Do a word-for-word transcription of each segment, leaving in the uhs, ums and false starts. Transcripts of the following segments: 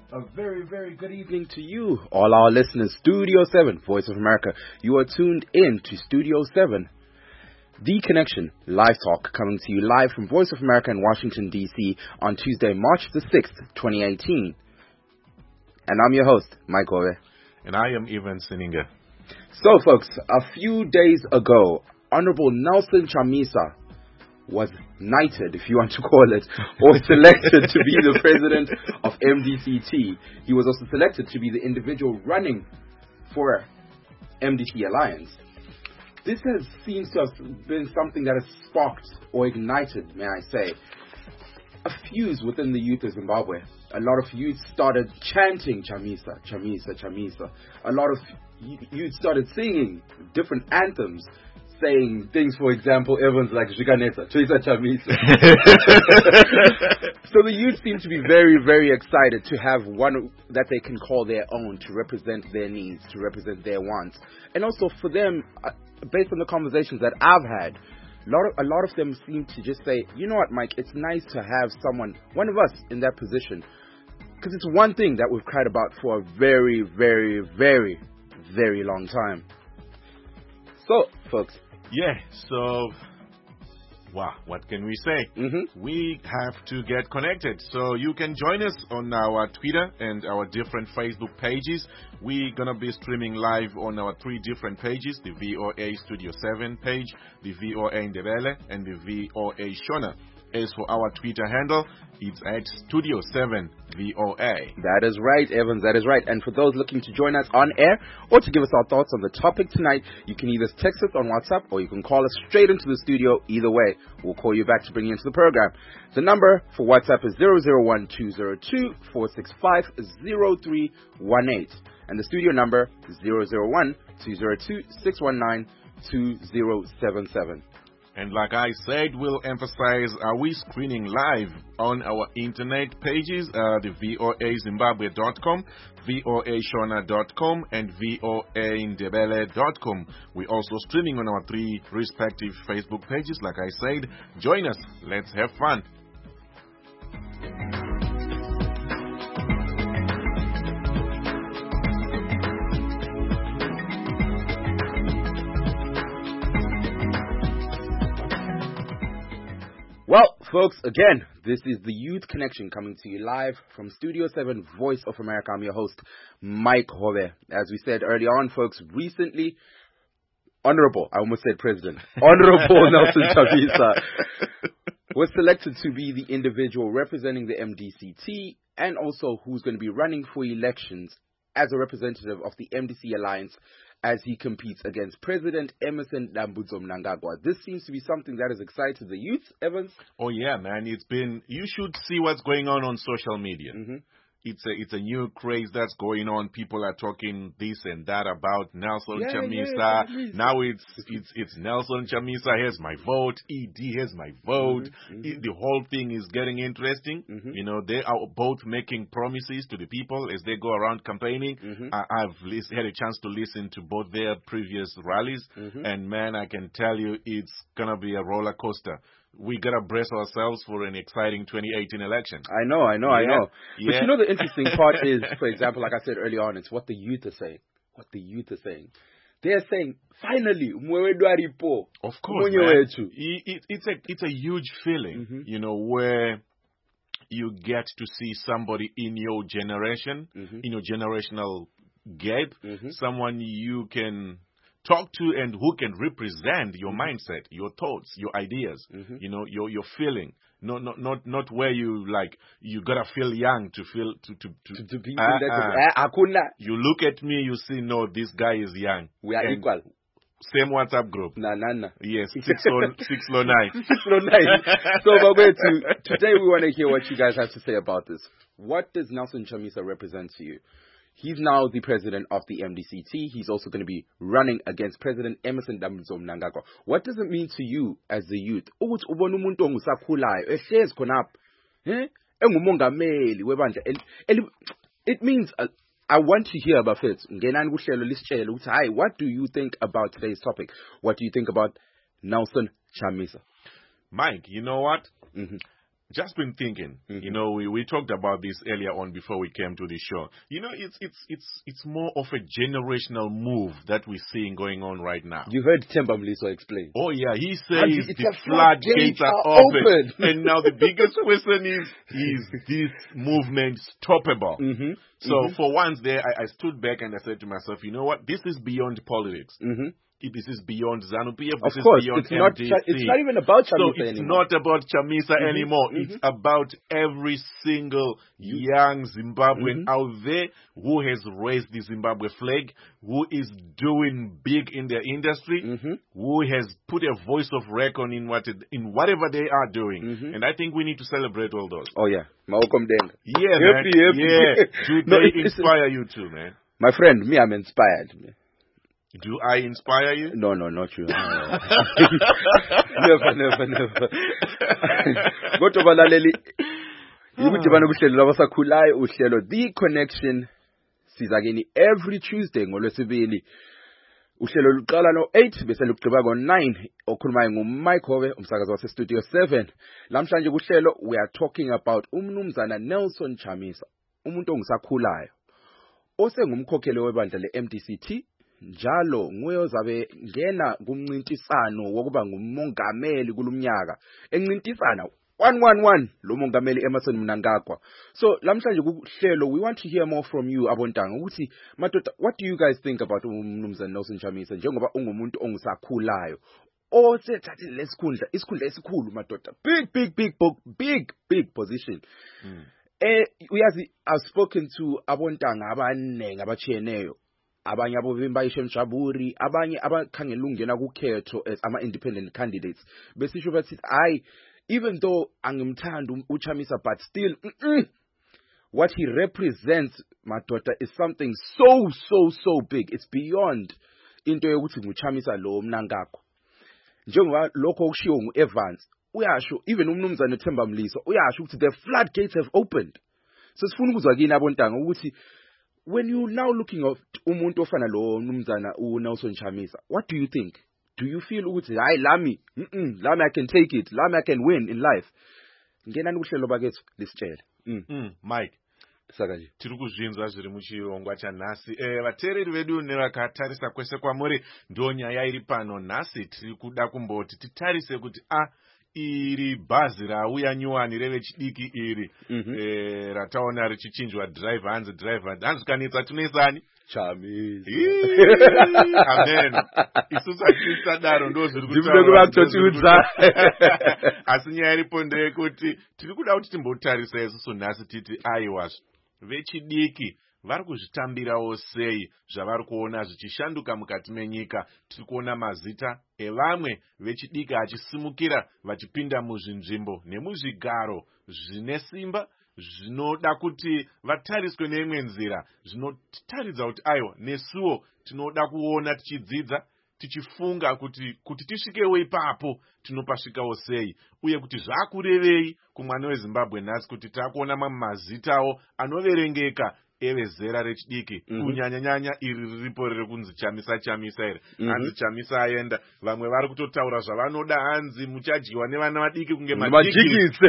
A very, very good evening to you, all our listeners. Studio seven, Voice of America. You are tuned in to Studio seven, The Connection, live talk, coming to you live from Voice of America in Washington, D C on Tuesday, March the sixth, twenty eighteen. And I'm your host, Mike Ove. And I am Evan Sininga. So, folks, a few days ago, Honorable Nelson Chamisa was knighted, if you want to call it, or selected to be the president of M D C T. He was also selected to be the individual running for M D C Alliance. This has seems to have been something that has sparked or ignited, may I say, a fuse within the youth of Zimbabwe. A lot of youth started chanting Chamisa, Chamisa, Chamisa. A lot of youth started singing different anthems, saying things, for example, everyone's like Zvikanetsa, Twisa Chamisa. So the youth seem to be very, very excited to have one that they can call their own, to represent their needs, to represent their wants. And also for them, uh, based on the conversations that I've had, a lot, of, a lot of them seem to just say, you know what, Mike, it's nice to have someone, one of us, in that position. Because it's one thing that we've cried about for a very, very, very, very long time. So, folks. Yeah, so, wow, what can we say? Mm-hmm. We have to get connected. So you can join us on our Twitter and our different Facebook pages. We're going to be streaming live on our three different pages, the V O A Studio seven page, the V O A Ndebele, and the V O A Shona. As for our Twitter handle, it's at Studio seven V O A. That is right, Evans, that is right. And for those looking to join us on air or to give us our thoughts on the topic tonight, you can either text us on WhatsApp or you can call us straight into the studio. Either way, we'll call you back to bring you into the program. The number for WhatsApp is zero zero one two zero two four six five zero three one eight. And the studio number is zero zero one two zero two six one nine two zero seven seven. And like I said, we'll emphasize, are we screening live on our internet pages, uh, the V O A Zimbabwe dot com, V O A Shona dot com, and V O A Ndebele dot com. We're also streaming on our three respective Facebook pages. Like I said, join us. Let's have fun. Well, folks, again, this is the Youth Connection coming to you live from Studio seven, Voice of America. I'm your host, Mike Hove. As we said earlier on, folks, recently, Honorable, I almost said President, Honorable Nelson Chamisa was selected to be the individual representing the M D C T and also who's going to be running for elections as a representative of the M D C Alliance as he competes against President Emmerson Dambudzo Mnangagwa. This seems to be something that has excited the youth, Evans. Oh, yeah, man. It's been, you should see what's going on on social media. Mm-hmm. It's a it's a new craze that's going on. People are talking this and that about Nelson yeah, Chamisa. Yeah, now it's it's it's Nelson Chamisa. Here's my vote. E D. Here's my vote. Mm-hmm, mm-hmm. It, the whole thing is getting interesting. Mm-hmm. You know, they are both making promises to the people as they go around campaigning. Mm-hmm. I, I've lis- had a chance to listen to both their previous rallies, mm-hmm. and man, I can tell you, it's gonna be a roller coaster. We gotta brace ourselves for an exciting twenty eighteen election. I know, I know, yeah. I know. But yeah. you know, the interesting part is, for example, like I said earlier on, it's what the youth are saying. What the youth are saying. They're saying, finally, of course, man. It, it, it's a it's a huge feeling, mm-hmm. you know, where you get to see somebody in your generation, mm-hmm. in your generational gap, mm-hmm. someone you can talk to and who can represent your mm-hmm. mindset, your thoughts, your ideas, mm-hmm. you know, your your feeling. Not not not not where you like you gotta feel young to feel to to to, to, to be uh, uh, uh, you look at me, you see, no, this guy is young. We are and equal. Same WhatsApp group. Nah, nah, nah. Yes, six oh six oh nine. six oh nine. So, but wait, to, today we want to hear what you guys have to say about this. What does Nelson Chamisa represent to you? He's now the president of the M D C T. He's also going to be running against President Emmerson Dambudzo Mnangagwa. What does it mean to you as the youth? Ukuthi ubona umuntu ongusakhulayo ehlezi khonapha, eh? Engumongameli webandla. It means uh, I want to hear about it. Ngenani kuhlelo lisitshele ukuthi hi, what do you think about today's topic? What do you think about Nelson Chamisa? Mike, you know what? Mm-hmm. just been thinking, mm-hmm. you know, we, we talked about this earlier on before we came to the show. You know, it's it's it's it's more of a generational move that we're seeing going on right now. You heard Themba Mliso explain. Oh yeah, he says the the floodgates are open. open. And now the biggest question is, is this movement stoppable? Mm-hmm. So mm-hmm. for once there, I, I stood back and I said to myself, you know what? This is beyond politics. Mm-hmm. This is beyond ZANU-P F. Of this course, is beyond it's not, M D C. it's not even about Chamisa so it's anymore. not about Chamisa mm-hmm, anymore. Mm-hmm. It's about every single young Zimbabwean mm-hmm. out there who has raised the Zimbabwe flag, who is doing big in their industry, mm-hmm. who has put a voice of reckon in what it, in whatever they are doing. Mm-hmm. And I think we need to celebrate all those. Oh yeah, Maukom Denga. Yeah, happy, man. Happy. Yeah. Do no, they inspire you too, man? My friend, me, I'm inspired. Do I inspire you? No, no, not you. never, never, never. Kodwa balaleli ukuthi bana kuhlelo labasakhulayo uhlelo The Connection sizakeni every Tuesday ngolwesibili. Uhlelo luqala no eight bese lugqiba ngo nine. Okhulumayo nguMike Hove umsakazi wase Studio seven. Lamhlanje kuhlelo we are talking about umnumzana Nelson Chamisa, umuntu ongisakhulayo osengumkhokheli webandla le M D C T. Njalo nguye ozabe ngena kumncintisano wokuba ngumongameli kulumnyaka encintisana one one one lo mongameli Emmerson Mnangagwa. So lamhlanje kuhlelo we want to hear more from you abontanga ukuthi madoda, what do you guys think about umnumzana Nelson Chamisa njengoba ungumuntu ongisakhulayo osethathile lesikhundla isikhundla esikhulu madoda, big big big big big position. mm. eh uyazi I've spoken to abontanga abanengi abachiyeneyo, abanye abovimba ishemjaburi, abanye abakhangela ungena kukhetho as ama independent candidates besisho bathi I even though angimthanda uChamisa but still mm -mm, what he represents madoda is something so so so big. It's beyond into yokuthi nguChamisa lo Mnangagwa. Njengoba lokho okushiwo nguEvans uyasho, even umnumzana Themba Mliso uyasho ukuthi the floodgates have opened. So sifuna ukuzwa kini abontanga ukuthi when you now looking at umuntu ofana lo mnumzana uNelson Chamisa, what do you think? Do you feel ukuthi hayi lami mm lami I can take it, lami I can win in life? Ngena nuhlelo bakethu lisitshele. Mm. Mm, Mike saka nje tiri kuzvinzwa zviri muchirongwa chanhasi. Eh, vateereri vedu nevakatarisa kwese kwamuri ndo nyaya iri pano nhasi. Tiri kuda kumboti titarise kuti a iri bhazi rauya nyuwani revechidiki iri mm -hmm. eh, rataona richichinjwa driver hanzi driver hanzi kanetsa tunesani Chamisa. Amen. Isusu atisadaro ndo zviri kutaura asi nyaya iripo ndeyekuti tiri kuda kuti timbotarisa isusu nhasi titi aiwa vechidiki vari kuzvitambirawo sei zvavari kuona zvichishanduka mukati menyika. Tiri kuona mazita evamwe vechidiki achisimukira vachipinda muzvinzvimbo nemuzvigaro zvine simba zvinoda kuti vatariswe neimwe nzira, zvinotaridza kuti aiwa nesuwo tinoda kuona tichidzidza tichifunga kuti kuti tisvikewo ipapo tinopasvikawo sei, uye kuti zvakurevei kumwana weZimbabwe nhasi kuti takuona mamwe mazitawo anoverengeka evezera rechidiki mm -hmm. kunyanya nyanya iri riripo riri kunzi Chamisa Chamisa iri mm -hmm. hanzi Chamisa aenda, vamwe vari kutotaura zvavanoda hanzi muchadyiwa nevana vadiki kunge majigisi.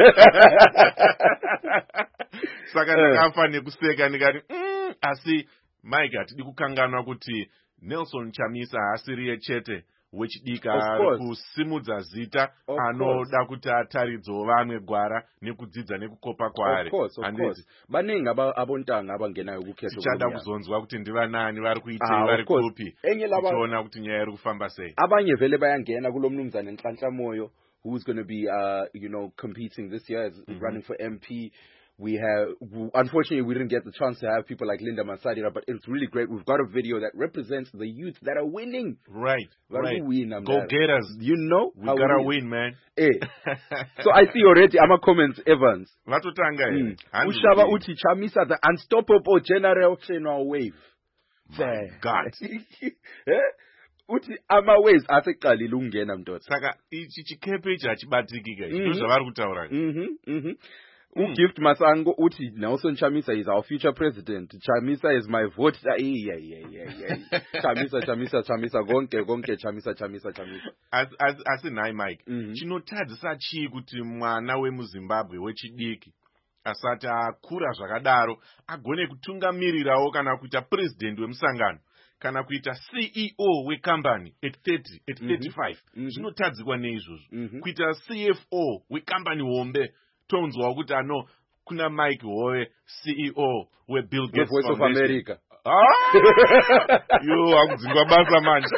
Saka ndakafa nekuseka ndikati mm, asi Mike hatidi kukanganwa kuti Nelson Chamisa haasiriye chete wechidiki ari kusimudza zita anoda kuti ataridzewo vamwe gwara nekudzidza nekukopa kwaari. Banengi abontanga abangenayo kukhetho. Tichada kuzonzwa kuti ndivanani vari kuitei vari kupi tichiona kuti nyaya iri kufamba sei. Abanye vele bayangena kulo mnumzana Nhlanhla Moyo who's going to be uh, you know competing this year as mm -hmm. running for M P. We have, unfortunately, we didn't get the chance to have people like Linda Masadira, but it's really great. We've got a video that represents the youth that are winning. Right, right. Win, Go get us. You know we gotta win, man. Hey. So I see already, I'm a comments, Evans. Vatotanga mm. Ushaba uti Chamisa, the unstoppable generational wave. My God. Uti ama waves aseqalile ukungena mntoda. Saka ichi chikepe ichi achibatikika. Ndo zvavari kutaura. Mhm, mhm. Mm. Gift Masango Uti, Nelson Chamisa is our future president. Chamisa is my vote. Yeah, yeah, yeah, yeah, yeah. Chamisa, Chamisa, Chamisa, gonke, gonke, Chamisa, Chamisa, Chamisa. As, as, as in I, Mike, mm-hmm. Chinotadzisa chi kuti mwana wemuZimbabwe wechidiki asati akura zvakadaro agone kutungamirirawo kana kuita president wemusangano kana kuita C E O wecompany at thirty, at thirty-five. Mm-hmm. Zvinotadzikwa neizvozvo. Mm-hmm. Kuita C F O wecompany hombe tonzwa kuti ano kuna Mike Howe C E O weBill Gates Voice of America. Ah! Yo, akudzingwa basa manje.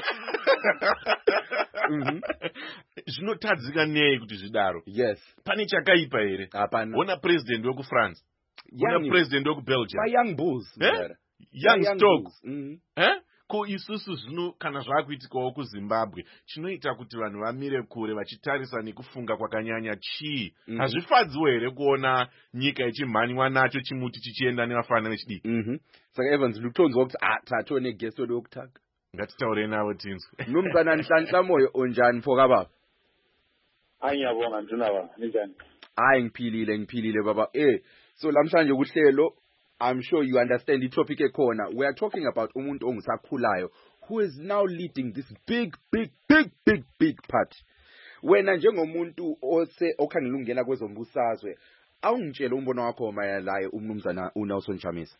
Zvinotadzika nei kuti zvidaro? Yes. Pane chakaipa here? Hapana. Wona president wekuFrance. Wona president wekuBelgium. My young bulls. Eh? Young stock. Mm-hmm. Eh? Ko isusu zvino kana zvakuitikawo kuZimbabwe chinoita kuti vanhu vamire kure vachitarisa nekufunga kwakanyanya chii. Mm-hmm. Hazvifadziwo here kuona nyika ichimhanywa nacho chimuti chichienda nevafana vechidiki. Mhm. Saka Evans lutonzwa kuti ah tatone guest wokutaka. Ngatitaure navo tinzwe. Nomzana Nhlanhla Moyo onjani mfoka baba? Ayabonga ndinaba njani? Hayi ngiphilile ngiphilile baba. Eh so lamhlanje kuhlelo I'm sure you understand the topic ekhona. We are talking about umuntu ongisakhulayo who is now leading this big big big big big party. Wena njengomuntu ose okhangela ungena kwezombusazwe awungitshela umbono wakho mayelayo umnumzana uNelson Chamisa.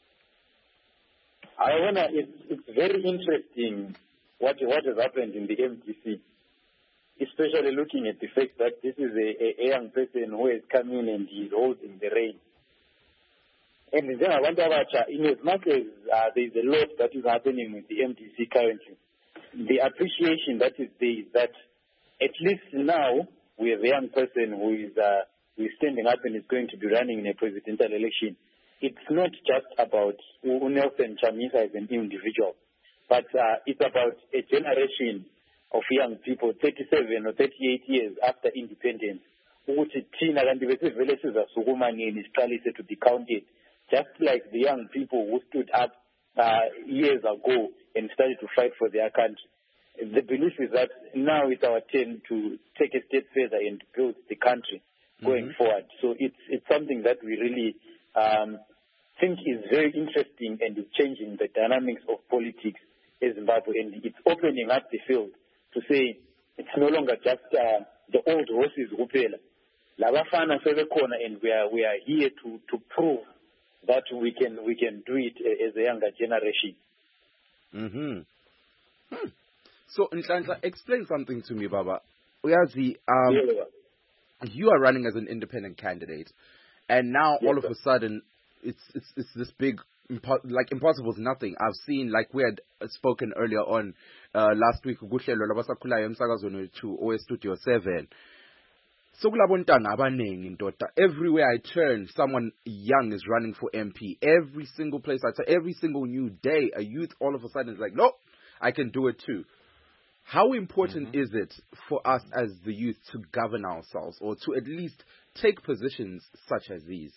I wanna it's, it's very interesting what what has happened in the M D C, especially looking at the fact that this is a, a young person who has come in and he is holding the reins. And then I wonder about, in as much as uh, there is a lot that is happening with the M D C currently, the appreciation that is there is that at least now we have a young person who is, uh, who is standing up and is going to be running in a presidential election. It's not just about Nelson Chamisa as an individual, but uh, it's about a generation of young people, thirty-seven or thirty-eight years after independence, who to be counted. Just like the young people who stood up uh, years ago and started to fight for their country. The belief is that now it's our turn to take a step further and build the country going mm-hmm. forward. So it's it's something that we really um, think is very interesting and is changing the dynamics of politics in Zimbabwe. And it's opening up the field to say it's no longer just uh, the old horses who pay. Labafana corner, and we are we are here to, to prove that we can we can do it as a younger generation. Mm-hmm. Hmm. So, Nhlanhla, explain something to me, Baba. Uyazi, um, yeah. you are running as an independent candidate, and now yes, all of sir. a sudden, it's it's it's this big, impo- like impossible is nothing. I've seen, like we had spoken earlier on uh, last week, Guhlelo labasakhulayo emsakazweni to O S Studio seven. So everywhere I turn, someone young is running for M P. Every single place I turn, every single new day, a youth all of a sudden is like, no, I can do it too. How important mm-hmm. is it for us as the youth to govern ourselves or to at least take positions such as these?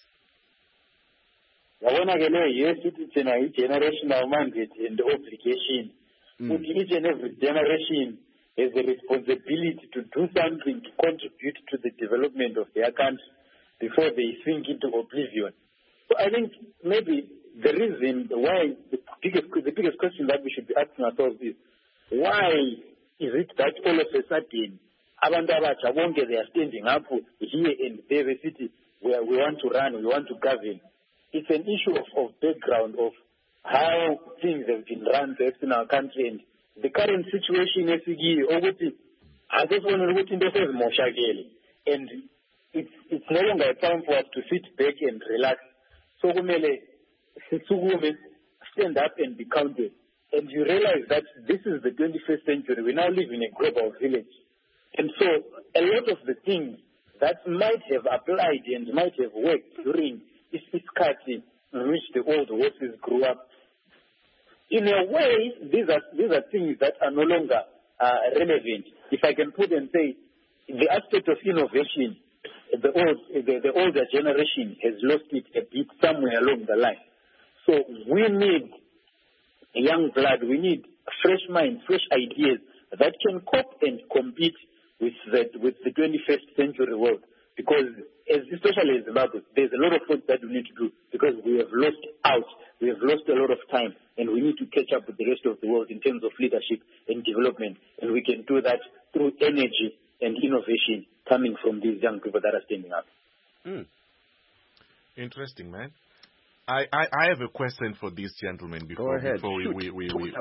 Yes, it's a generational mandate and obligation. Mm. Each and every generation has a responsibility to do something to contribute to the development of their country before they sink into oblivion. So I think maybe the reason why the biggest the biggest question that we should be asking ourselves is why is it that all of a sudden abantu abatsha bonke they are standing up here in the city where we want to run, we want to govern. It's an issue of, of background of how things have been run perhaps in our country, and the current situation is I just want to look into this and it's it's no longer a time for us to sit back and relax. So we stand up and be counted. And you realize that this is the twenty-first century. We now live in a global village. And so a lot of the things that might have applied and might have worked during this discussion in which the old horses grew up, in a way, these are these are things that are no longer uh, relevant. If I can put and say, the aspect of innovation, the old the, the older generation has lost it a bit somewhere along the line. So we need young blood, we need fresh minds, fresh ideas that can cope and compete with the with the twenty-first century world. because as, especially in Zimbabwe, there's a lot of work that we need to do because we have lost out. We have lost a lot of time, and we need to catch up with the rest of the world in terms of leadership and development. And we can do that through energy and innovation coming from these young people that are standing up. Mm. Interesting, man. I, I, I have a question for these gentlemen before, before we... we, we, we.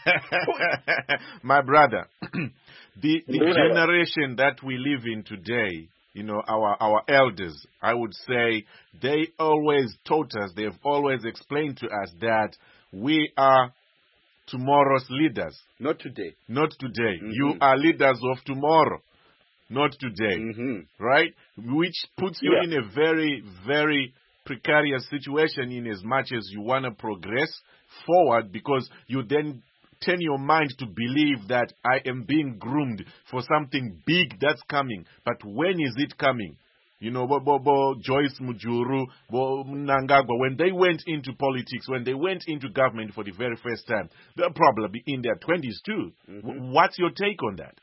My brother, the, the generation that we live in today, you know, our, our elders, I would say, they always taught us, they've always explained to us that we are tomorrow's leaders. Not today. Not today. Mm-hmm. You are leaders of tomorrow. Not today. Mm-hmm. Right? Which puts you yeah. in a very, very precarious situation in as much as you want to progress forward, because you then turn your mind to believe that I am being groomed for something big that's coming. But when is it coming? You know, Bo, Bo, Bo, Joyce Mujuru, Bo, Mnangagwa, when they went into politics, when they went into government for the very first time, they're probably in their twenties too. Mm-hmm. What's your take on that?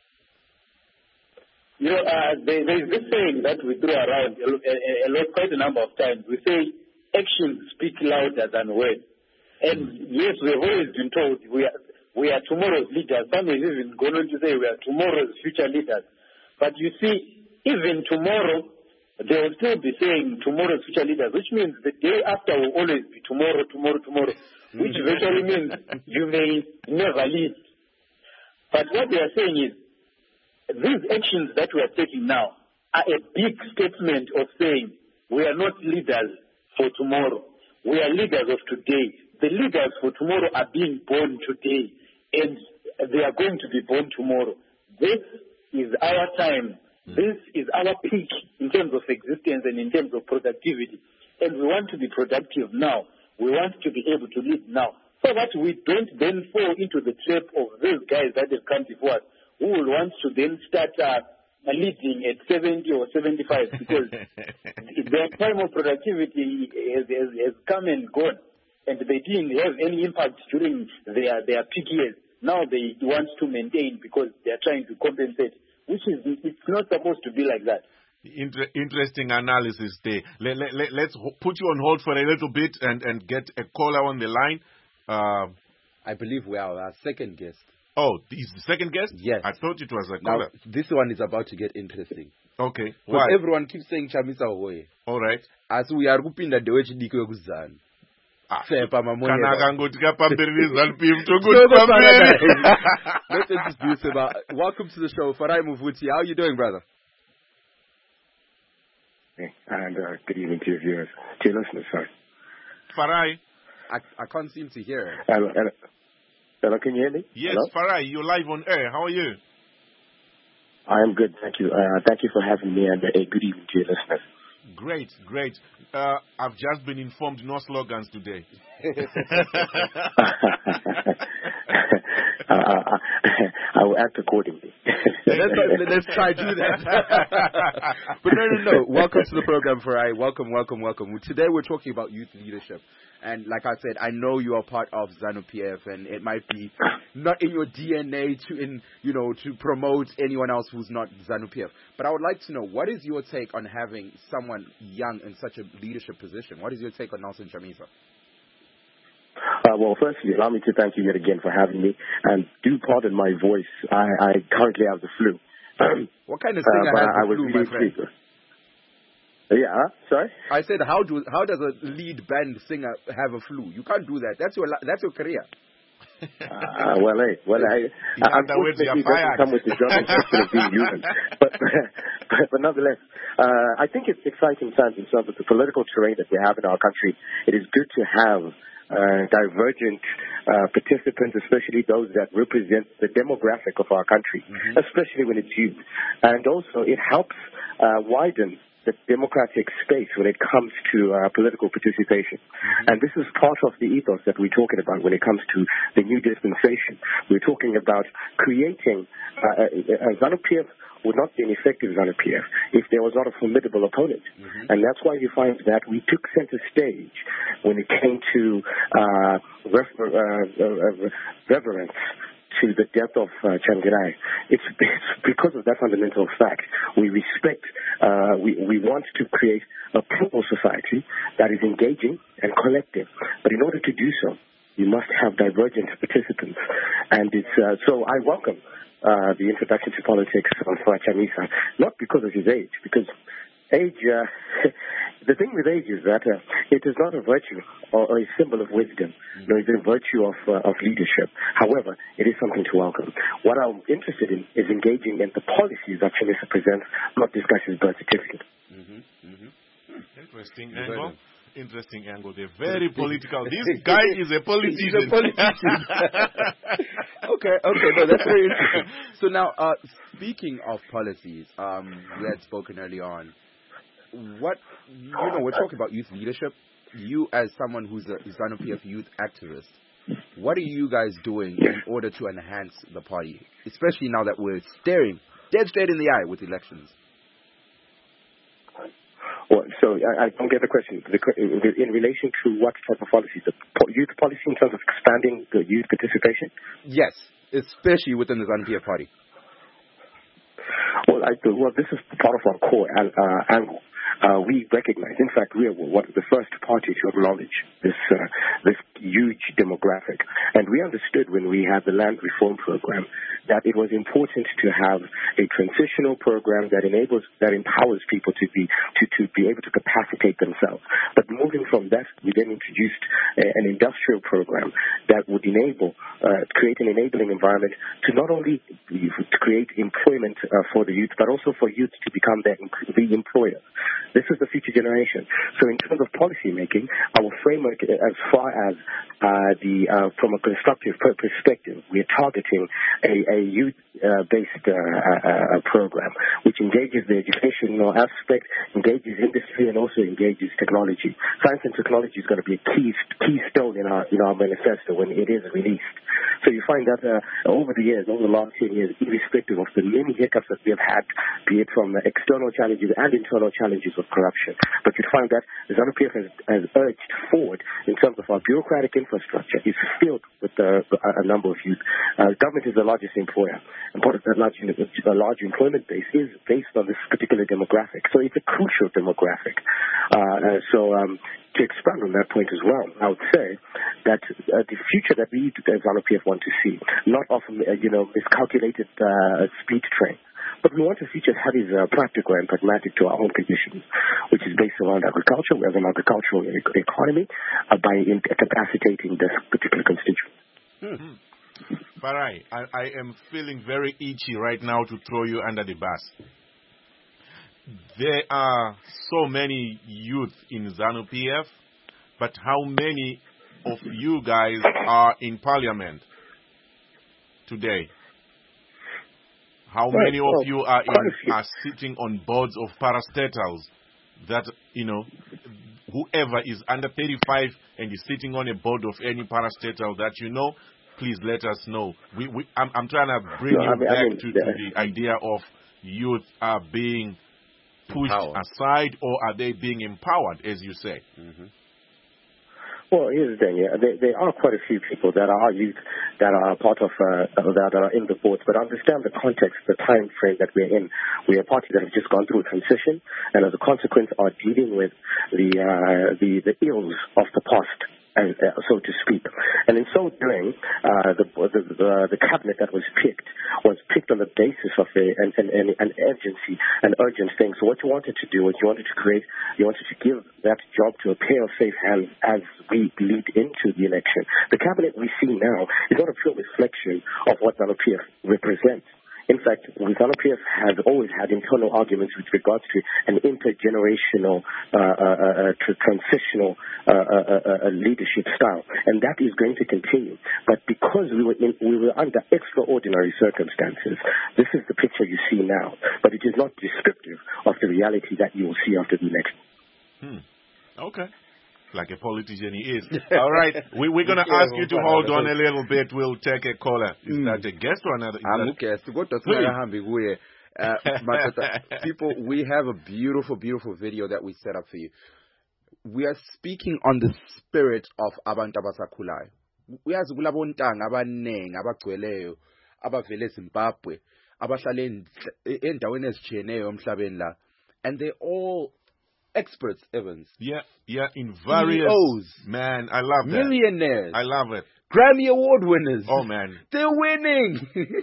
You know, uh, there, there's this saying that we throw around a, a, a lot, quite a number of times. We say actions speak louder than words. And yes, we've always been told we are, we are tomorrow's leaders. Some have even gone on to say we are tomorrow's future leaders. But you see, even tomorrow, they will still be saying tomorrow's future leaders, which means the day after will always be tomorrow, tomorrow, tomorrow, which virtually means you may never lead. But what they are saying is, these actions that we are taking now are a big statement of saying we are not leaders for tomorrow. We are leaders of today. The leaders for tomorrow are being born today, and they are going to be born tomorrow. This is our time. This is our peak in terms of existence and in terms of productivity. And we want to be productive now. We want to be able to lead now, so that we don't then fall into the trap of these guys that have come before us, who will want to then start uh, leading at seventy or seventy-five, because their time of productivity has, has, has come and gone, and they didn't have any impact during their, their peak years. Now they want to maintain because they are trying to compensate, which is it's not supposed to be like that. Inter- interesting analysis there. Let, let, let, let's ho- put you on hold for a little bit and, and get a caller on the line. Uh, I believe we are our second guest. Oh, he's the second guest? Yes. I thought it was a now, caller. This one is about to get interesting. Okay. Why? Everyone keeps saying Chamisa Hoye. All right. As we are whooping that the way diko kuzana. Ah. Sepa mamone. Kanaka pamberi zalpim to Let's introduce him. Welcome to the show, Farai Muvuti. How are you doing, brother? And uh, good evening to your viewers, to your listeners, sorry. Farai. I, I can't seem to hear it. Hello, hello. Hello, can you hear me? Yes, Hello? Farai, you're live on air. How are you? I am good, thank you. Uh, thank you for having me, and a good evening to your listeners. Great, great. Uh, I've just been informed no slogans today. uh, I, I will act accordingly. let's, let's try to do that. But no, no, no. Welcome to the program, Farai. Welcome, welcome, welcome. Today we're talking about youth leadership. And like I said, I know you are part of ZANU-P F, and it might be not in your D N A to, in you know, to promote anyone else who's not ZANU-P F. But I would like to know, what is your take on having someone young in such a leadership position? What is your take on Nelson Chamisa? Uh, well, firstly, allow me to thank you yet again for having me. And do pardon my voice. I, I currently have the flu. Um, what kind of singer uh, has the I flu, my friend? Speaker. Yeah, huh? Sorry? I said, how do how does a lead band singer have a flu? You can't do that. That's your that's your career. Uh, well, hey, well, I, uh, unfortunately, it doesn't come with the job description of being human. But, but, but nonetheless, uh, I think it's exciting times in terms of the political terrain that we have in our country. It is good to have uh, divergent uh, participants, especially those that represent the demographic of our country, mm-hmm. especially when it's youth. And also, it helps uh, widen the democratic space when it comes to uh, political participation. Mm-hmm. And this is part of the ethos that we're talking about when it comes to the new dispensation. We're talking about creating uh, a, a ZANU-P F would not be an effective ZANU-P F if there was not a formidable opponent. Mm-hmm. And that's why you find that we took center stage when it came to uh, refer- uh, uh, reverence to the death of uh, Tsvangirai, it's, it's because of that fundamental fact. We respect, uh, we, we want to create a plural society that is engaging and collective. But in order to do so, you must have divergent participants. And it's, uh, so I welcome uh, the introduction to politics of uh, Chamisa, not because of his age, because age, uh, the thing with age is that uh, it is not a virtue or, or a symbol of wisdom, mm-hmm. nor is it a virtue of, uh, of leadership. However, it is something to welcome. What I'm interested in is engaging in the policies that Chamisa presents, not discuss his birth certificate. Mm-hmm. Mm-hmm. Interesting angle. Interesting angle. They're very political. This guy is a politician. He's a politician. okay, okay, no, that's very interesting. So now, uh, speaking of policies, um, we had spoken early on. What, you know, we're talking about youth leadership. You, as someone who's a ZANU-P F youth activist, what are you guys doing in order to enhance the party, especially now that we're staring dead straight in the eye with elections? Well, so I, I don't get the question. The, in relation to what type of policies? The youth policy in terms of expanding the youth participation? Yes, especially within the ZANU-P F party. Well, I, well, this is part of our core uh, angle. Uh, we recognize, in fact, we are one of the first party to acknowledge this uh, this huge demographic. And we understood when we had the land reform program that it was important to have a transitional program that enables, that empowers people to be to, to be able to capacitate themselves. But moving from that, we then introduced a, an industrial program that would enable, uh, create an enabling environment to not only be, to create employment uh, for the youth, but also for youth to become their, the employers. This is the future generation. So in terms of policy making, our framework, as far as uh, the uh, from a constructive perspective, we are targeting a, a youth-based uh, uh, uh, program which engages the educational aspect, engages industry, and also engages technology. Science and technology is going to be a key keystone in our in our manifesto when it is released. So you find that uh, over the years, over the last ten years, irrespective of the many hiccups that we have had, be it from external challenges and internal challenges of corruption, but you find that the ZANU-P F has, has urged forward in terms of our bureaucratic infrastructure is filled with uh, a number of youth. Uh, government is the largest employer, and part of that large, a large employment base is based on this particular demographic. So it's a crucial demographic. Uh, so um, to expand on that point as well, I would say that uh, the future that we as ZANU-P F want to see, not often, uh, you know, miscalculated uh, speed train, but we want a future that is uh, practical and pragmatic to our own conditions, which is based around agriculture. We have an agricultural e- economy uh, by incapacitating this particular constituent. Hmm. Farai, I, I am feeling very itchy right now to throw you under the bus. There are so many youth in ZANU-P F, but how many of you guys are in parliament today? How well, many well, of you are in, are sitting on boards of parastatals that, you know, whoever is under thirty-five and is sitting on a board of any parastatal that you know, please let us know. We, we, I'm, I'm trying to bring no, you I mean, back I mean, to, yeah. to the idea of youth are being pushed empowered. aside, or are they being empowered, as you say? Mm-hmm. Well, here's the thing. Yeah, there, there are quite a few people that are youth that are part of uh, that are in the boards, but understand the context, the time frame that we're in. We are a party that have just gone through a transition, and as a consequence, are dealing with the uh, the the ills of the past. And, uh, so to speak. And in so doing, uh, the, the, the, the cabinet that was picked was picked on the basis of a, an, an, an urgency, an urgent thing. So what you wanted to do was you wanted to create, you wanted to give that job to a pair of safe hands as we lead into the election. The cabinet we see now is not a pure reflection of what ZANU-P F represents. In fact, ZANU-P F has always had internal arguments with regards to an intergenerational, uh, uh, uh, transitional uh, uh, uh, leadership style, and that is going to continue. But because we were in, we were under extraordinary circumstances, this is the picture you see now. But it is not descriptive of the reality that you will see after the election. Hmm. Okay. Like a politician he is. All right, we, we're going to ask you to hold on a little bit. We'll take a caller. Is mm. that a guest or another? I'm a guest. Uh, people, we have a beautiful, beautiful video that we set up for you. We are speaking on the spirit of Abantu Abasakhulayo. uyazi kulabo ntanga abanengi abagcweleyo abavele eZimbabwe abahlala endaweni ezijiyeneyo emhlabeni la, and they're all experts, Evans. Yeah, yeah, in various... C E Os. Man, I love that. Millionaires. I love it. Grammy Award winners. Oh, man. They're winning.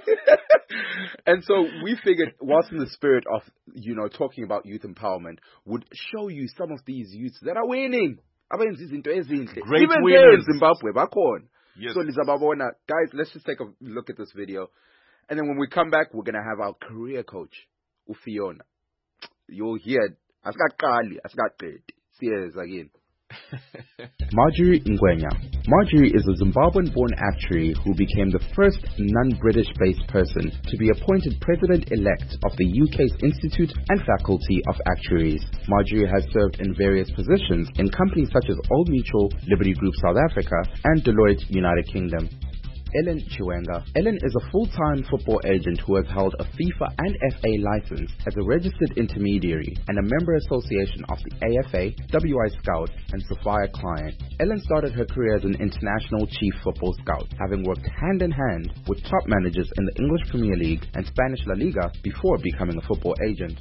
And so we figured, whilst in the spirit of, you know, talking about youth empowerment, would show you some of these youths that are winning. Great Even winners. there in Zimbabwe, bakhona. Yes. So Lizababona, guys, let's just take a look at this video. And then when we come back, we're going to have our career coach, Ufiona. You'll hear, asikaqali, asikaqedi. See us again. Marjorie Ngwenya. Marjorie is a Zimbabwean-born actuary who became the first non-British-based person to be appointed president-elect of the U K's Institute and Faculty of Actuaries. Marjorie has served in various positions in companies such as Old Mutual, Liberty Group South Africa, and Deloitte United Kingdom. Ellen Chiwenga. Ellen is a full-time football agent who has held a FIFA and F A license as a registered intermediary and a member association of the A F A, W I Scout, and Sophia client. Ellen started her career as an international chief football scout, having worked hand-in-hand with top managers in the English Premier League and Spanish La Liga before becoming a football agent.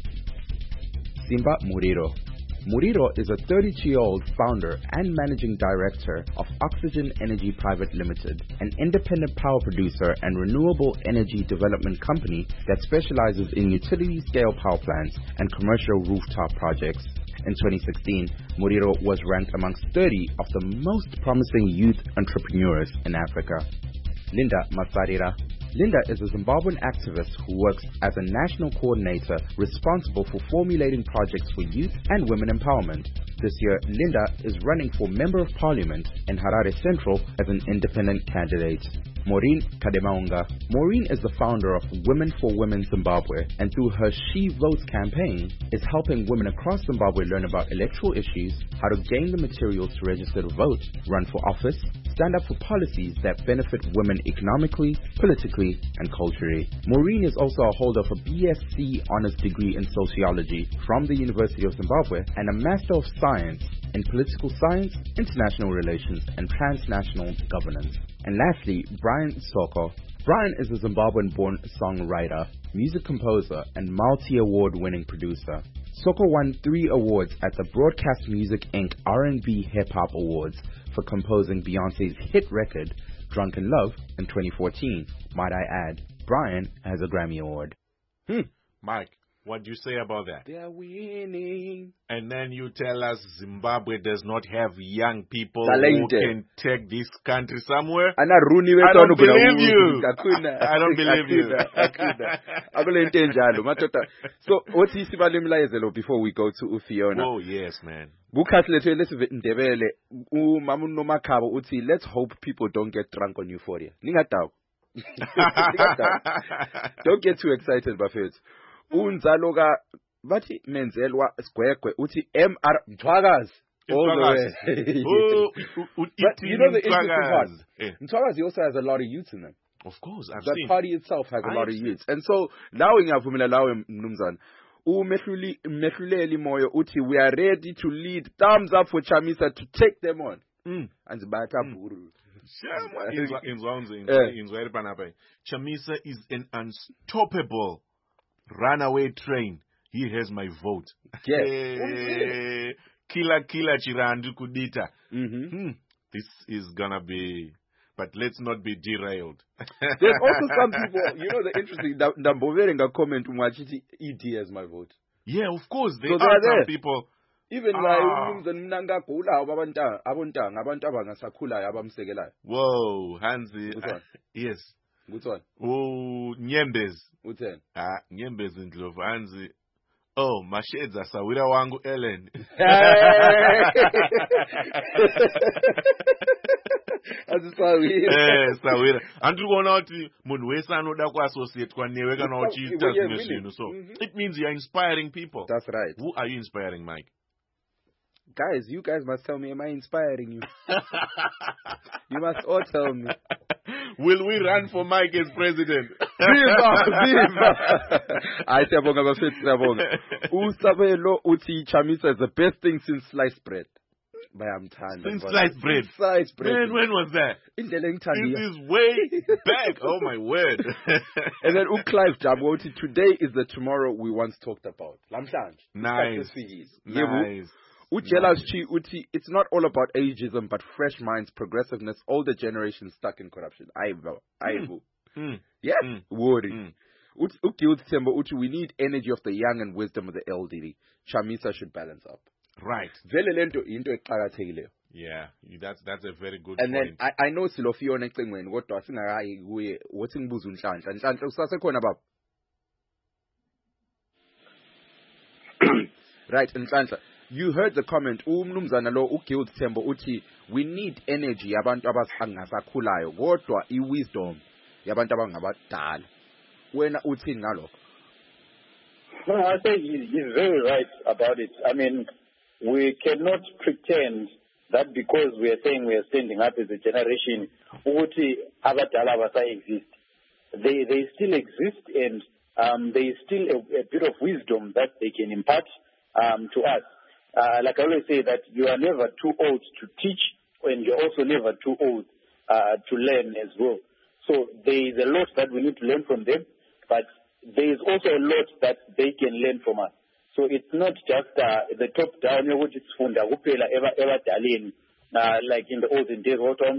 Simba Muriro. Muriro is a thirty-two-year-old founder and managing director of Oxygen Energy Private Limited, an independent power producer and renewable energy development company that specializes in utility-scale power plants and commercial rooftop projects. In twenty sixteen, Muriro was ranked amongst thirty of the most promising youth entrepreneurs in Africa. Linda Masarira. Linda is a Zimbabwean activist who works as a national coordinator responsible for formulating projects for youth and women empowerment. This year, Linda is running for Member of Parliament in Harare Central as an independent candidate. Maureen Kademaunga. Maureen is the founder of Women for Women Zimbabwe, and through her She Votes campaign is helping women across Zimbabwe learn about electoral issues, how to gain the materials to register to vote, run for office, stand up for policies that benefit women economically, politically, and culturally. Maureen is also a holder of a B S c Honours degree in Sociology from the University of Zimbabwe and a Master of Science in Political Science, International Relations, and Transnational Governance. And lastly, Brian Soko. Brian is a Zimbabwean-born songwriter, music composer, and multi-award winning producer. Soko won three awards at the Broadcast Music Incorporated R and B Hip Hop Awards for composing Beyonce's hit record, Drunk in Love, in twenty fourteen. Might I add, Brian has a Grammy Award. Hmm. Mike, what do you say about that? They're winning. And then you tell us Zimbabwe does not have young people Talented. who can take this country somewhere? I don't believe you. I don't believe you. So, what is the before we go to Ufiona? Oh, yes, man. Let's hope people don't get drunk on Euphoria. Don't get too excited, Buffett. Unzaloga bathi menzelwa sigwegwe uthi M R Mthwakazi all the way. But you know the interesting part, Mthwakazi also has a lot of youths in them. Of course, I've the seen. party itself has a I've lot of seen. youths, and so lawe ngiyavumela lawe mnumzana umehluli mehluleli moyo uthi we are ready to lead. Thumbs up for Chamisa to take them on. Mm. And batha buru. Chamisa is an unstoppable runaway train. He has my vote. Yes. Kila kila chirandu kudita. Mm-hmm. Hmm. This is gonna be, but let's not be derailed. There's also some people, you know, the interesting Ndambovere comment umachiti E D as my vote. Yeah, of course there so are some there. people. Even ah. like umnumzana ngagula abantanga abontanga abantu abangasakhulayo abamsekelayo. Whoa, Hansi. Uh, yes. Good one. Oh, Nyembez. Utheni? Ah, Nyembez Ndlovu Hansi. Oh, mashedza sawira wangu Ellen. Azisawira. Eh, sawira. Andri kuona kuti munhu wese anoda kuassociate kwanewe kana uchiita zvimwe zvinhu. So, it means you are inspiring people. That's right. Who are you inspiring, Mike? Guys, you guys must tell me, am I inspiring you? You must all tell me. Will we run for Mike as president? Viva! Viva! I say, Abonga, Bafet, Abonga. Usabelo uti Chamisa is the best thing since sliced bread. Since sliced bread. Sliced bread. When, when was that? It is way back. Oh, my word. And then Clive Jaboti, today is the tomorrow we once talked about. Lamhlanje. Nice. Nice. Ujelas Chi Uti, it's not all about ageism, but fresh minds, progressiveness, older generations stuck in corruption. Aivo. Aivo. Mm. Yes, mm. worry. Mm. Uti, we need energy of the young and wisdom of the elderly. Chamisa should balance up. Right. Yeah, that's that's a very good and point. And then I, I know Silofio next thing when what was what's in Buzun Chant and Chant about. Right, and Chant, you heard the comment, Umnumzana lo ukilled Tembo Uti, we need energy abantu abasangasakhulayo kodwa iwisdom yabantu abangabadala. Wena uthi ngalo. No, I think he's very right about it. I mean, we cannot pretend that because we are saying we are standing up as a generation, ukuthi abadala abasa exist. They they still exist, and um, there is still a, a bit of wisdom that they can impart um, to us. Uh, like I always say, that you are never too old to teach, and you're also never too old uh, to learn as well. So there is a lot that we need to learn from them, but there is also a lot that they can learn from us. So it's not just uh, the top down, which is funda kuphela eba eba daleni, uh, like in the olden days,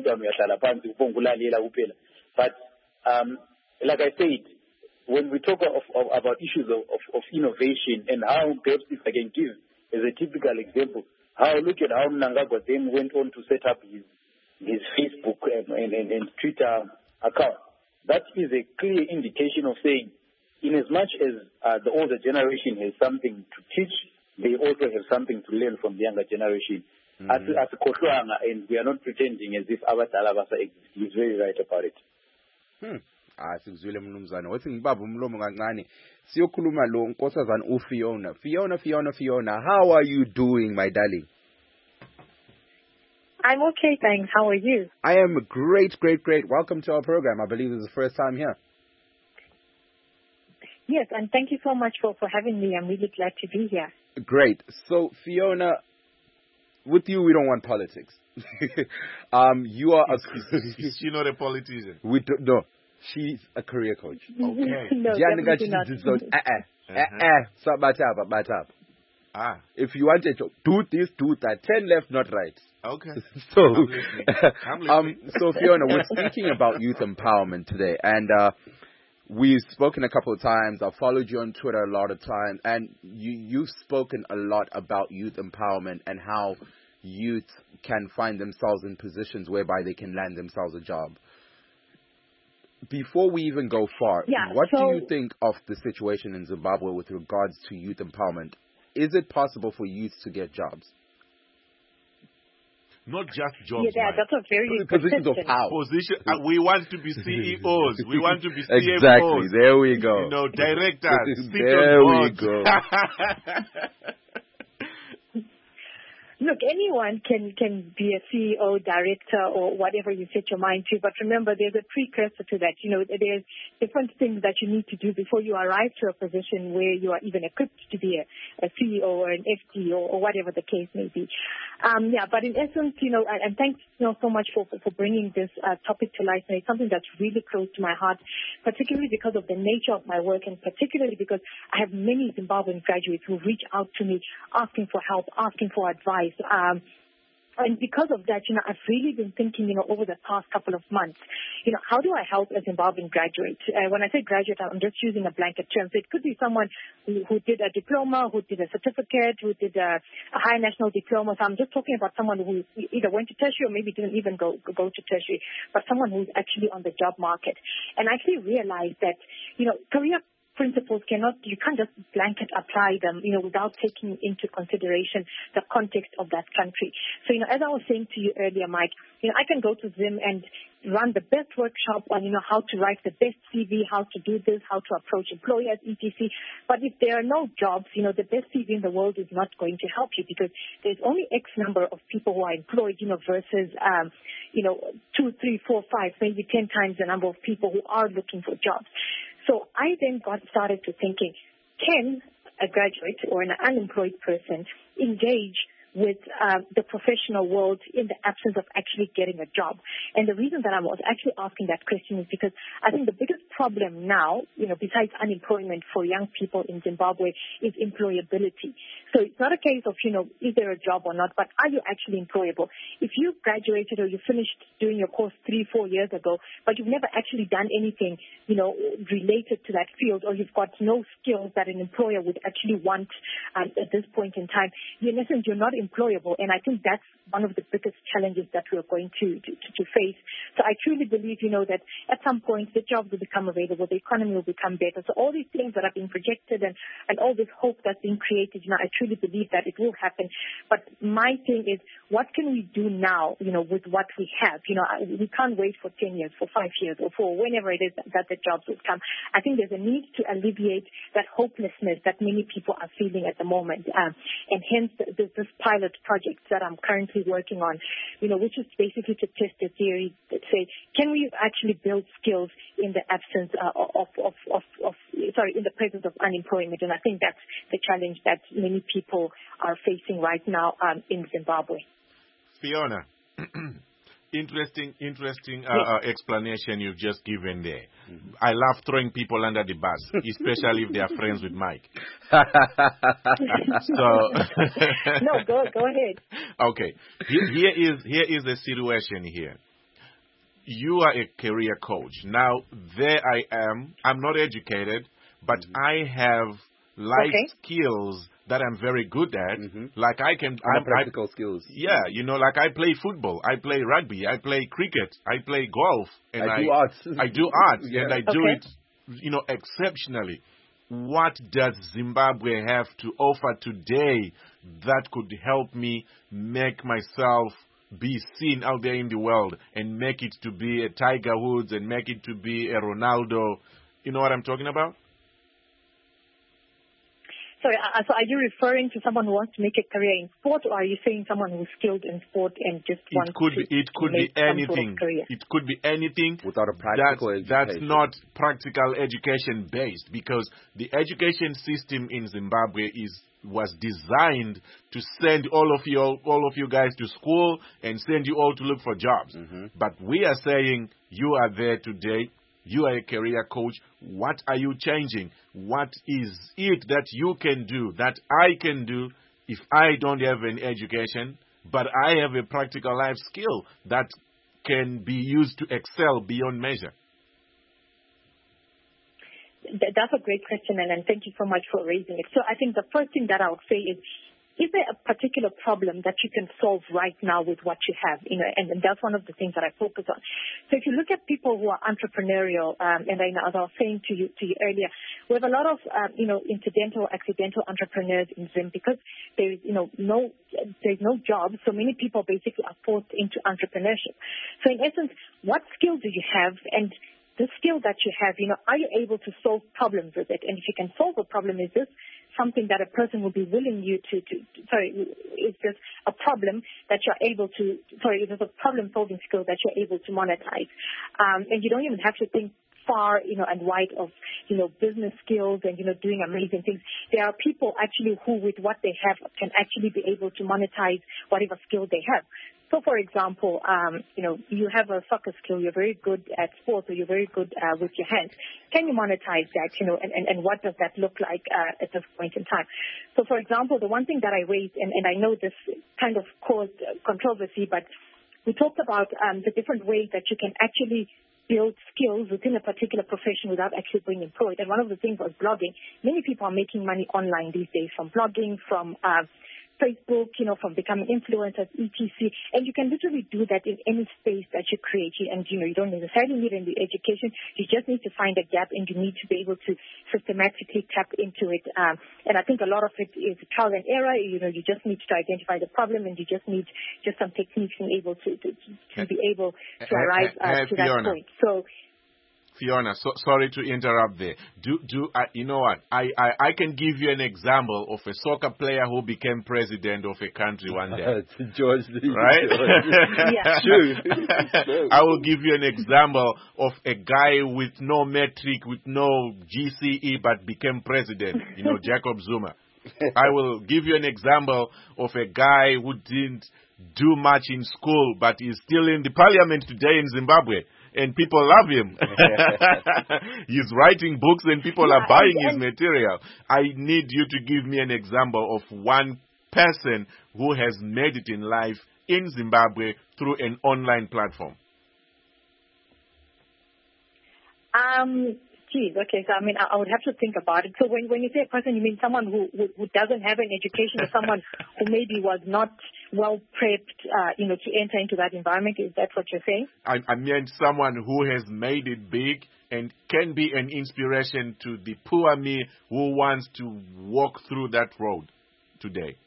but um, like I said, when we talk of, of about issues of, of, of innovation and how, perhaps if I can give as a typical example, how look at how Mnangagwa then went on to set up his his Facebook and, and, and Twitter account. That is a clear indication of saying, in as much as uh, the older generation has something to teach, they also have something to learn from the younger generation. Mm-hmm. As, as and we are not pretending as if abadala basa exist. He's very right about it. Hmm. Ah, sikuzwile mnumzane. Wathi ngibaba umlomo kancane. Siyokhuluma lo nkosazana uFiona. Fiona, Fiona, Fiona. How are you doing, my darling? I'm okay, thanks. How are you? I am great, great, great. Welcome to our program. I believe this is the first time here. Yes, and thank you so much for, for having me. I'm really glad to be here. Great. So, Fiona, with you, we don't want politics. um, you are is, a... Is she not a politician? We do, no, she's a career coach. Okay. No, definitely not. Uh-uh. Ah. If you wanted to do this, do that. Ten left, not right. Okay. So, I'm listening. I'm listening. um, so Fiona, we're speaking about youth empowerment today, and uh, we've spoken a couple of times. I've followed you on Twitter a lot of times, and you, you've spoken a lot about youth empowerment and how youth can find themselves in positions whereby they can land themselves a job. Before we even go far, yeah, what so, do you think of the situation in Zimbabwe with regards to youth empowerment? Is it possible for youth to get jobs? Not just jobs. Yeah, that's a very good positions of power. Position. Uh, we want to be C E Os. We want to be C F Os. Exactly. There we go. You know, directors. There we go. Look, anyone can, can be a C E O, director, or whatever you set your mind to. But remember, there's a precursor to that. You know, there's different things that you need to do before you arrive to a position where you are even equipped to be a, a C E O or an F D or, or whatever the case may be. Um, yeah, but in essence, you know, and, and thanks you know, so much for, for bringing this uh, topic to life. And it's something that's really close to my heart, particularly because of the nature of my work and particularly because I have many Zimbabwean graduates who reach out to me asking for help, asking for advice. Um, and because of that, you know, I've really been thinking, you know, over the past couple of months, you know, how do I help a Zimbabwean graduate? Uh, when I say graduate, I'm just using a blanket term. So it could be someone who, who did a diploma, who did a certificate, who did a, a high national diploma. So I'm just talking about someone who either went to tertiary or maybe didn't even go, go to tertiary, but someone who's actually on the job market. And I actually realized that, you know, career principles cannot, you can't just blanket apply them, you know, without taking into consideration the context of that country. So, you know, as I was saying to you earlier, Mike, you know, I can go to Zim and run the best workshop on, you know, how to write the best C V, how to do this, how to approach employers, et cetera. But if there are no jobs, you know, the best C V in the world is not going to help you because there's only X number of people who are employed, you know, versus, um, you know, two, three, four, five, maybe ten times the number of people who are looking for jobs. So I then got started to thinking, can a graduate or an unemployed person engage with uh, the professional world in the absence of actually getting a job? And the reason that I was actually asking that question is because I think the biggest problem now, you know, besides unemployment for young people in Zimbabwe is employability. So it's not a case of, you know, is there a job or not, but are you actually employable? If you graduated or you finished doing your course three, four years ago, but you've never actually done anything, you know, related to that field, or you've got no skills that an employer would actually want um, at this point in time, in essence, you're not employable. And I think that's one of the biggest challenges that we're going to, to, to face. So I truly believe, you know, that at some point the jobs will become available, the economy will become better. So all these things that are being projected and, and all this hope that's being created, you know, I truly believe that it will happen. But my thing is, what can we do now, you know, with what we have? You know, we can't wait for ten years, for five years, or for whenever it is that the jobs will come. I think there's a need to alleviate that hopelessness that many people are feeling at the moment. Um, and hence this, this pilot project that I'm currently working on, you know, which is basically to test the theory that say, can we actually build skills in the absence uh, of, of, of, of, sorry, in the presence of unemployment? And I think that's the challenge that many people are facing right now um, in Zimbabwe. Fiona, interesting, interesting uh, yes. uh, explanation you've just given there. Mm-hmm. I love throwing people under the bus, especially if they are friends with Mike. so no, go go ahead. Okay, here, here is here is the situation here. You are a career coach. Now, there I am. I'm not educated, but mm-hmm. I have life okay. skills that I'm very good at. Mm-hmm. Like I can... I'm, practical I, skills. Yeah, you know, like I play football, I play rugby, I play cricket, I play golf. And I, I do art. I do art, yeah. and I do okay. it, you know, exceptionally. What does Zimbabwe have to offer today that could help me make myself be seen out there in the world and make it to be a Tiger Woods and make it to be a Ronaldo? You know what I'm talking about? Sorry, uh, so are you referring to someone who wants to make a career in sport, or are you saying someone who's skilled in sport and just it wants could to be, It could make be anything. Sort of career? It could be anything without a practical that's, education. That's not practical education based, because the education system in Zimbabwe is was designed to send all of you all of you guys to school and send you all to look for jobs. Mm-hmm. But we are saying you are there today. You are a career coach. What are you changing? What is it that you can do, that I can do if I don't have an education, but I have a practical life skill that can be used to excel beyond measure? That's a great question, and, and thank you so much for raising it. So I think the first thing that I would say is, is there a particular problem that you can solve right now with what you have? You know, and, and that's one of the things that I focus on. So if you look at people who are entrepreneurial, um, and I, as I was saying to you to you earlier, we have a lot of um, you know incidental, accidental entrepreneurs in Zim because there is you know no there's no job, so many people basically are forced into entrepreneurship. So in essence, what skill do you have? And the skill that you have, you know, are you able to solve problems with it? And if you can solve a problem, is this something that a person will be willing you to, to, to sorry, is this a problem that you're able to, sorry, is this a problem-solving skill that you're able to monetize? Um, and you don't even have to think far, you know, and wide of, you know, business skills and, you know, doing amazing things. There are people actually who, with what they have, can actually be able to monetize whatever skill they have. So, for example, um, you know, you have a soccer skill, you're very good at sports, or you're very good uh, with your hands. Can you monetize that, you know, and, and, and what does that look like uh, at this point in time? So, for example, the one thing that I raised, and, and I know this kind of caused controversy, but we talked about um, the different ways that you can actually build skills within a particular profession without actually being employed. And one of the things was blogging. Many people are making money online these days from blogging, from uh, Facebook, you know, from becoming influencers, et cetera. And you can literally do that in any space that you create. And, you know, you don't necessarily need any education. You just need to find a gap, and you need to be able to systematically tap into it. Um, and I think a lot of it is trial and error. You know, you just need to identify the problem, and you just need just some techniques and able to, to, to be able to arrive uh, to that point. So, Fiona, so, sorry to interrupt there. Do do uh, you know what? I, I, I can give you an example of a soccer player who became president of a country one day. George, right? Yeah. True. I will give you an example of a guy with no metric, with no G C E, but became president. You know, Jacob Zuma. I will give you an example of a guy who didn't do much in school, but is still in the parliament today in Zimbabwe. And people love him. He's writing books and people yeah, are buying and, and his material. I need you to give me an example of one person who has made it in life in Zimbabwe through an online platform. Um, geez, okay, so I mean, I, I would have to think about it. So when, when you say a person, you mean someone who, who, who doesn't have an education or someone who maybe was not well prepped, uh, you know, to enter into that environment? Is that what you're saying? I, I meant someone who has made it big and can be an inspiration to the poor me who wants to walk through that road today.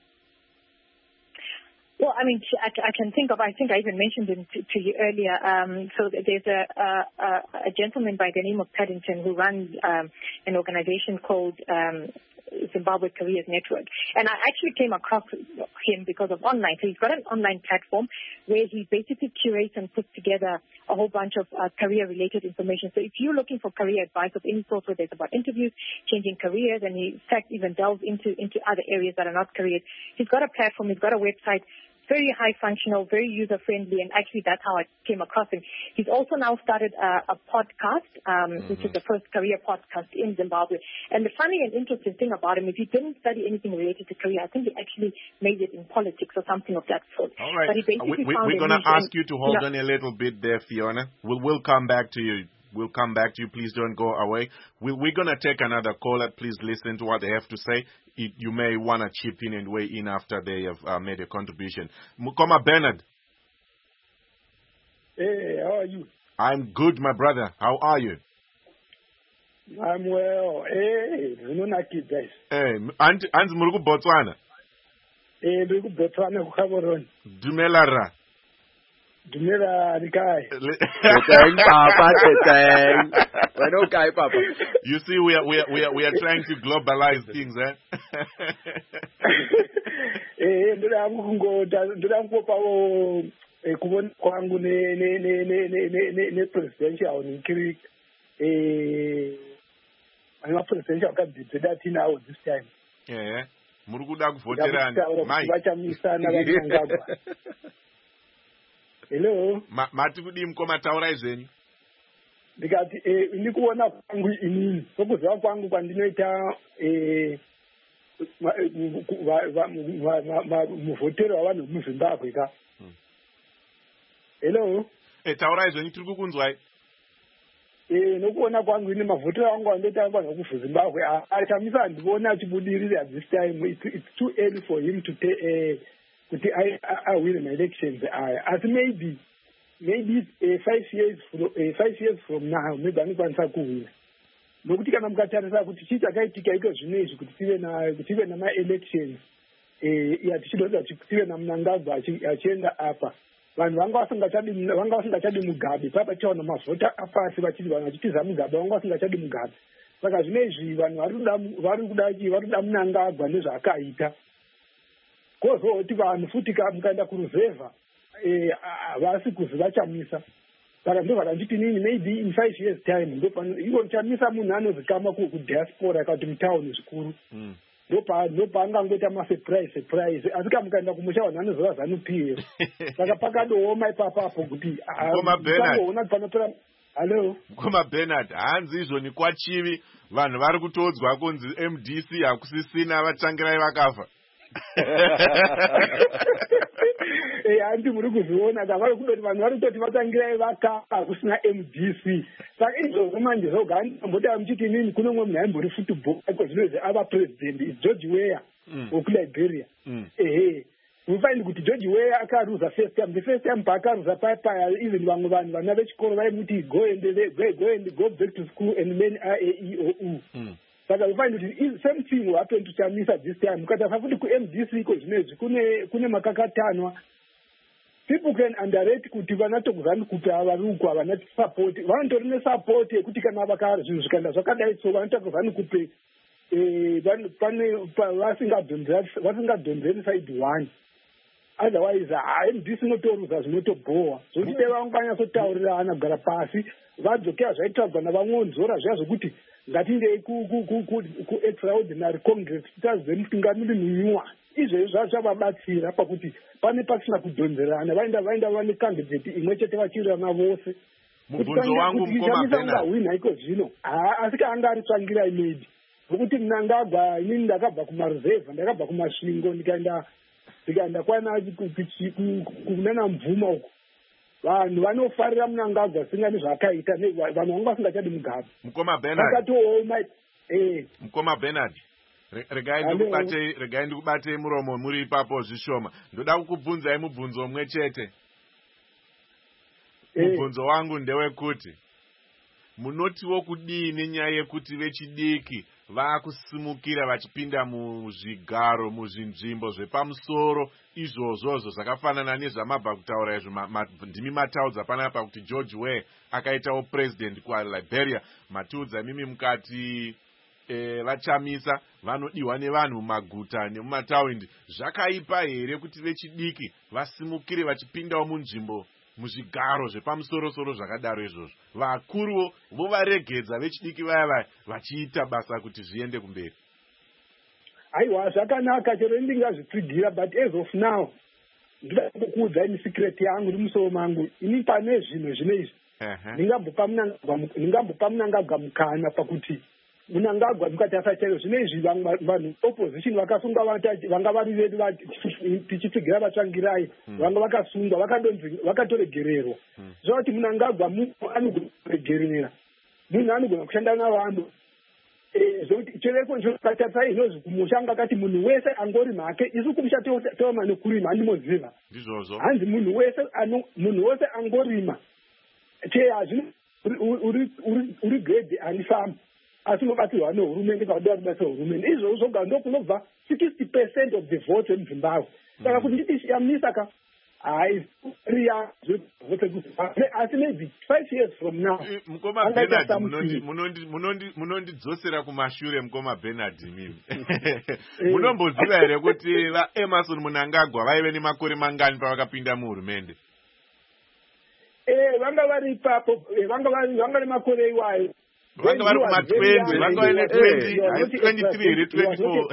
Well, I mean, I, I can think of, I think I even mentioned it to, to you earlier. Um, so there's a, a, a gentleman by the name of Paddington who runs um, an organization called um, Zimbabwe Careers Network. And I actually came across him because of online. So he's got an online platform where he basically curates and puts together a whole bunch of uh, career-related information. So if you're looking for career advice of any sort, whether it's about interviews, changing careers, and he in fact even delves into, into other areas that are not careers, he's got a platform, he's got a website, very high functional, very user-friendly, and actually that's how I came across him. He's also now started a, a podcast, um, mm-hmm. which is the first career podcast in Zimbabwe. And the funny and interesting thing about him is he didn't study anything related to career. I think he actually made it in politics or something of that sort. All right. But he basically we, we, found we're going to ask and, you to hold you know, on a little bit there, Fiona. We'll, we'll come back to you. We'll come back to you. Please don't go away. We, we're going to take another caller. Please listen to what they have to say. It, you may want to chip in and weigh in after they have uh, made a contribution. Mukoma Bernard. Hey, how are you? I'm good, my brother. How are you? I'm well. Hey, Nunaki guys. Hey, Anti Murugu Botswana. Hey, Murugu Botswana, Kukaboron. Dumelara. Dumela Nikai. Thank Papa, thank. Well, okay, Papa. You see, we are we are we are we are trying to globalize things, eh? Eh, ndira mungo ndira ngopawo ekubona kwangu ne ne ne ne ne ne presidential nkiri eh ana presidential candidate that now this time. Yeah. Muruguda kuvoterani. Mai. Vachamisana vachangagwa. Hello. Ma mati kudi mkoma taura izeni. Ndikati eh ndikuona kwangu inini. Sokuziva kwangu kwandinoita eh muvhotero wavanhu muZimbabwe ka. Hello. Eh taura izeni tiri kukunzwai. Eh nokuona kwangu ine mavhotero angu andoita vanhu kuZimbabwe achamisa ndikuona achibudirira at this time. It's, it's too early for him to take eh kuti I, I, I win my elections. I, as maybe, maybe uh, five years from uh, five years from now, maybe anokwanisa kuwina. Nokuti kana mukatarisa kuti chii chakaitika iko zvinezvi kuti tive na tive na ma elections eh ya tichidonza tive na Mnangagwa achienda apa. Vanhu vanga vasingachadi vanga vasingachadi Mugabe papa chaona mavhota apasi vachiti vanhu vachitiza Mugabe vanga vasingachadi Mugabe. Saka zvinezvi vanhu vari kuda vari kuda chi vari kuda Mnangagwa nezvaakaita. Kozoti vanhu futi mukaenda kuruzevha eh vasi kuzivachamisa. Saka ndo vakanditi nini maybe in five years time ndo pano iko chamisa munhu anozikama kudiaspora kuti mutauni zvikuru. Ndo pa ndo paangangoita ma surprise surprise asi kama mukaenda kumusha vanhu vanozova ZANU-P F. Saka pakadooma ipapa apo kuti Koma Bernard ona panotora hello Koma Bernard hanzi izvo ni kwachivi vanhu vari kutodzwa kunzi M D C hakusisina vatangirai vakafa. Eh andi muri kuzviona kavari kutoti vanhu vari kutoti vatangirai vakafa kusina M D C. Saka izvozvo manje zvogani ambota muchiti nini kune mumwe munhu aimbori football iko zvinozvi ava president is George Weah wekuLiberia. Ehe unofanira kuti George Weah akaruza first time the first time paakaruza paya even vamwe vanhu vana vechikoro vaimuti go and go and go back to school and learn A E I O U. Saka unofanira kuti same thing will happen to Chamisa this time. Mukatafa futi ku-M D C iko zvinezvi kune kune makakatanwa. People can underrate kuti vanatokuzani kuti avarukwa vanati support vanotori nesupport yekuti kana vakara zvinhu zvikaenda zvakadai so vanotokuzani kupe eh pane vasingadhonzeri vasingadhonzeri side one. otherwise hayi ndisinotoruza zvinotobhowa zvokuti dai vanganyatsotauririrana kugara pasi vadzokera zvaitadzwa navamwonzora zviya zvokuti ngatingei ku-extraordinary congress titadze mutungamiri munyuwa izvezvi zvazvavabatsira pakuti pane pasina kudhonzerana vaenda vaenda vane kandidate imwe chete vachiwirirana vose mubvunzo wangu mukoma ungahwina iko zvino asi kaanga ari tsvangirai maybe vokuti mna ndagwa inini ndakabva kumaruzevha ndakabva kumasvingo ndikaenda ndikaenda kwana kunana mvuma uko vanhu vanofarira munangagwa singa nezvaakaita vanhu vanga vasingachadi mugaba mukoma Bernard vakatooma eh mukoma Bernard regai ndikubate regai ndikubate muromo muri ipapo zvishoma ndoda kukubvunzai mubvunzo umwe chete mubvunzo wangu ndewekuti munotiwo kudii nenyaya yekuti vechidiki vakusimukira vachipinda muzvigaro muzvinzvimbo zvepamusoro izvozvozvo zvakafanana nezvamabva kutaura izvo ndimi mataudza panapa kuti George Weah akaitawo president kuLiberia matiudza mimi mukati e, vachamisa vanodiwa nevanhu mumaguta nemumataundi zvakaipa here kuti vechidiki vasimukire vachipindawo munzvimbo muzvigaro zvepamusoro-soro zvakadaro izvozvo vakuruwo vovaregedza vechidiki vaya vaya vachiita basa kuti zviende kumberi aiwa zvakanaka chero ndingazvitsigira but as of now ndida kukuudzai misecret yangu nemusoro mangu ini pane zvinhu zvine izvi ndingambopa munangagwa mukana pakuti munangagwa mukatasa chairo zvine izvi vanhu opposition vakasunga vanga vari vedu tichitsigira vatsvangirai vanga vakasungwa vakadonzi vakatoregererwa zvekuti munangagwa munhu anogona kuregerera munhu anogona kushanda navanhu zvokuti chereko nchokatasai inozvi kumushanga akati munhu wese angori make isu kumusha tooma nekurima handimoziva ndizvozvo hanzi munhu wese munhu wese angorima che hazvino uri grade anifamba asi unobatsirwa nehurumende pakuda kubatsira hurumende izvozvo zvoga ndokunobva sixty percent of the vote emuzimbabwe saka kuti nditi yamisa ka hayi riya asi maybe five years from now mukoma Bernard munondidzosera kumashure mukoma Bernard mimi munomboziva here kuti vaEmerson Mnangagwa vaive nemakore mangani pavakapinda muhurumende eh vanga vari ipapo vanga vari vanga nemakore iwayo vanga vari kuma-twenty vanga vari ne-twenty twenty-three here twenty-four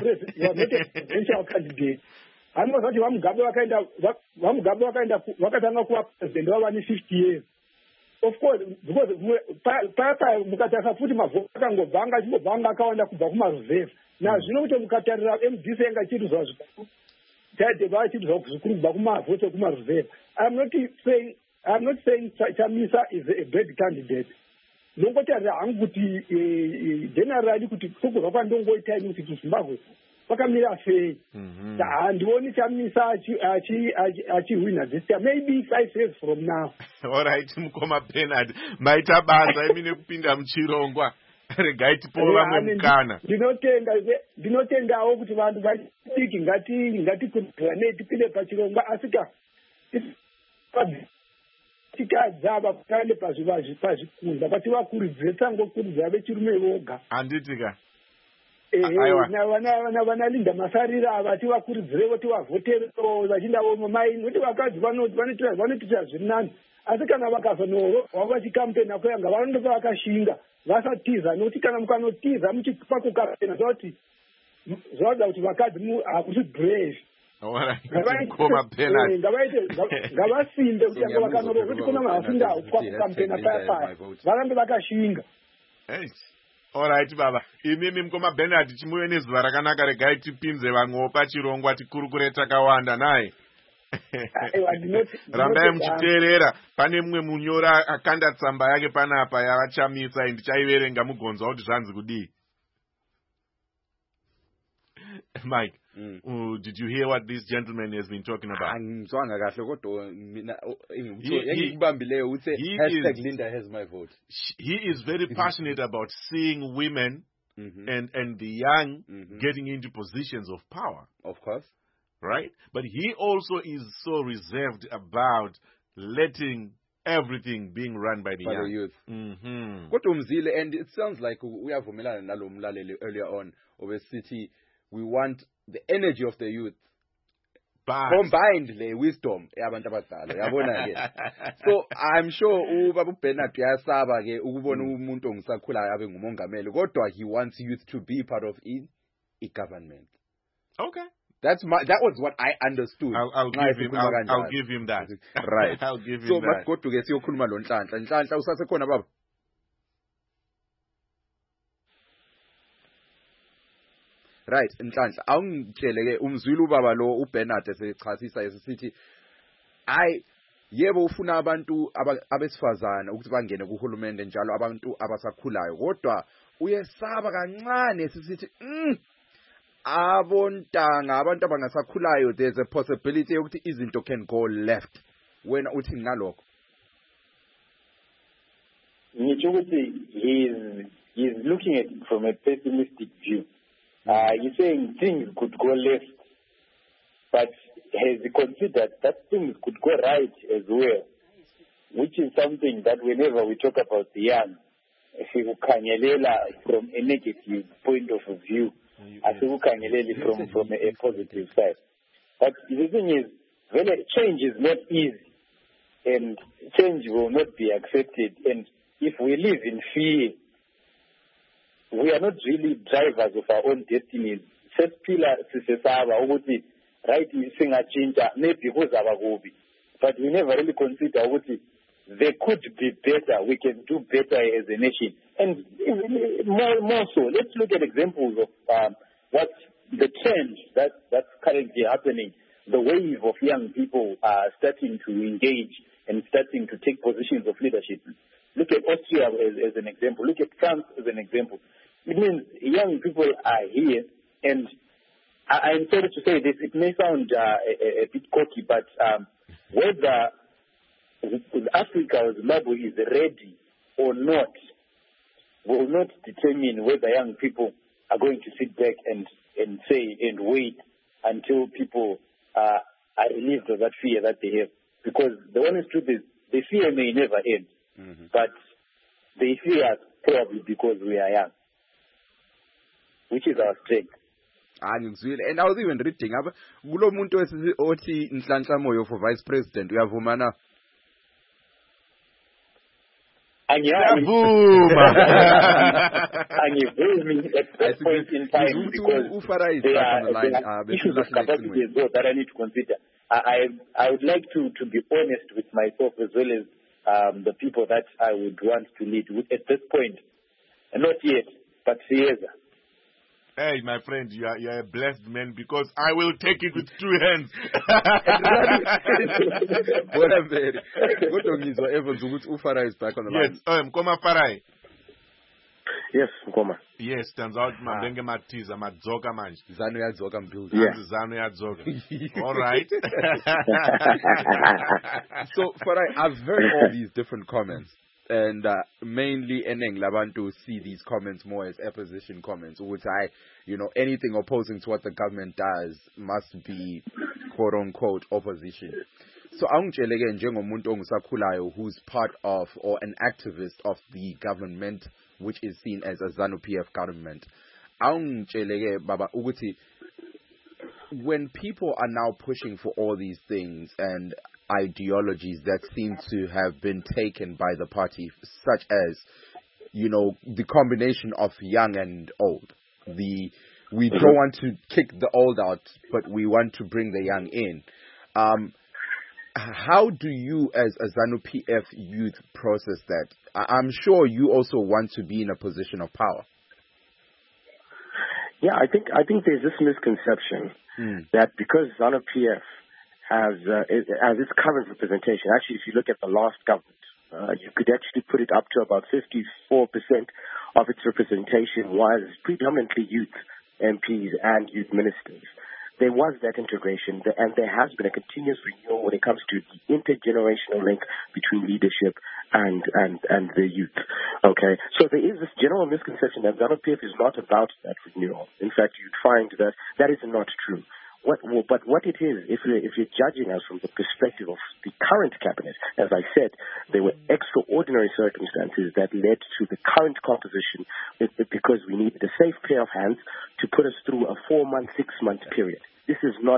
handimaziva kuti vamugabe vakaenda vamugabe vakaenda vakatanga kuva president vava ne-fifty years of course because papa mukatarisa futi mavhoti akangobva anga achimbobva anga akawanda kubva kumaruzevha nazvino kuti mukatarira M D C anga ichiitizwa zvikuru taite vachiitizwa zvikuru kubva kumavhoti ekumaruzevha I'm not saying I'm not saying Chamisa is a bad candidate nongotarira hangu kuti generally kuti sokurwa kwandongoitaini kuti kuZimbabwe vakamira sei handioni Chamisa achihwina this year maybe five years from now. Alright mukoma Bernard maita basa imi nekupinda muchirongwa regai tipowo vamwe mukana ndinotenda ndinotendawo kuti vanhu vadiki ngati ngatikuridzane tipinde pachirongwa asika tikadzava kutande pazvikunda pati vakurudzire tangokurudzira vechirume voga handitika vanalinda masarira ava tivakurudzirevo tivavhoterevo vachindawo mamaini kuti vakadzi vanotiita zviri nani asi kana vakazonoro vava vachikampena koyanga vanondopa vakashinga vasatiza nokuti kana mukanotiza muchipakukapena zvauti zvauda kuti vakadzi hakuti brave ngavasimbe kuti anga vakanoro kuti kuna mahasindawo kwakukampena paya paya varambe vakashinga. Alright baba imimi mukoma Bernard chimuve nezuva rakanaka regai tipinze vamwewo pachirongwa tikurukure takawanda naye rambai muchiteerera pane mumwe munyora akanda tsamba yake panapa yavachamisa ndichaiverenga mugonzwa kuti zvanzi kudii. Mike, mm. uh, did you hear what this gentleman has been talking about? Hashtag Linda has my vote. He is very passionate about seeing women mm-hmm. and, and the young mm-hmm. getting into positions of power. Of course. Right? But he also is so reserved about letting everything being run by the by young. The youth. Mm-hmm. And it sounds like we have earlier on over city. We want the energy of the youth But combined le wisdom yabantu abadala yabona ke. So I'm sure ubaba uBernard uyasaba ke ukubona umuntu ongisakhulayo abe ngumongameli kodwa he wants youth to be part of in a government. Okay. That's my, that was what I understood. I'll, I'll give him I'll, I'll give him that. Right. I'll give him so, that. So masigoduke siyokhuluma lo Nhlanhla. Nhlanhla usasekhona baba? Right, Nhlanhla. Awungitshele ke umzwile ubaba lo uBernard esechasisa esithi I yebo ufuna abantu abesifazana ukuthi bangene kuhulumende njalo abantu abasakhulayo kodwa uyesaba kancane sisithi mm abontanga abantu abangasakhulayo there's a possibility yokuthi izinto can go left. Wena uthi ngalokho? Ngisho ukuthi he's he's looking at it from a pessimistic view. Uh, he's saying things could go left, but has he considered that things could go right as well, which is something that whenever we talk about the young, sikukhanyelela from a negative point of view, asikukhanyelela from from a, a positive side. But the thing is, well, change is not easy, and change will not be accepted. And if we live in fear, we are not really drivers of our own destinies. First pillar sisesaba ukuthi right singachinja maybe kuzaba kubi, but we never really consider ukuthi they could be better. We can do better as a nation, and more more so. Let's look at examples of um, what the trend that that's currently happening. The wave of young people are starting to engage and starting to take positions of leadership. Look at Austria as, as an example. Look at France as an example. It means young people are here, and I, I'm sorry to say this, it may sound uh, a, a bit cocky, but um, whether Africa or Zimbabwe is ready or not will not determine whether young people are going to sit back and, and say and wait until people uh, are relieved of that fear that they have. Because the honest truth is, the fear may never end, mm-hmm. but they fear us probably because we are young, which is our strength. And I was even reading up kulo muntu othi Nhlanhla Moyo for vice president uyavuma na? Angiyavuma. Angivumi at this point in time because there are issues of capacity as well that I need to consider. I I would like to, to be honest with myself as well as um, the people that I would want to lead. At this point, not yet, but Sieza. Hey, my friend, you are, you are a blessed man because I will take it with two hands. Is back on the line. Yes, um, Mkoma Farai. Yes, Mkoma. Yes, turns out Mabenge Matiza, Madzoka Manj. Zanu ya Dzoka Mbildi. Yes. Zanu ya Dzoka. All right. So, Farai, I've heard all these different comments. And uh, mainly eneng labantu see these comments more as opposition comments, which I, you know, anything opposing to what the government does must be quote unquote opposition. So angitsheleke njengomuntu ongisakhulayo who's part of or an activist of the government which is seen as a ZANU-P F government. Angitsheleke baba ukuthi when people are now pushing for all these things and ideologies that seem to have been taken by the party, such as, you know, the combination of young and old. The we don't want to kick the old out, but we want to bring the young in. Um, how do you, as a ZANU-P F youth, process that? I'm sure you also want to be in a position of power. Yeah, I think I think there's this misconception mm. that because ZANU-P F has uh, as its current representation. Actually, if you look at the last government, uh, you could actually put it up to about fifty-four percent of its representation was predominantly youth M Ps and youth ministers. There was that integration, and there has been a continuous renewal when it comes to the intergenerational link between leadership and, and, and the youth. Okay, so there is this general misconception that ZANU-P F is not about that renewal. In fact, you'd find that that is not true. What, well, but what it is, if you're, if you're judging us from the perspective of the current cabinet, as I said, there were extraordinary circumstances that led to the current composition because we needed a safe pair of hands to put us through a four-month, six-month period. This is not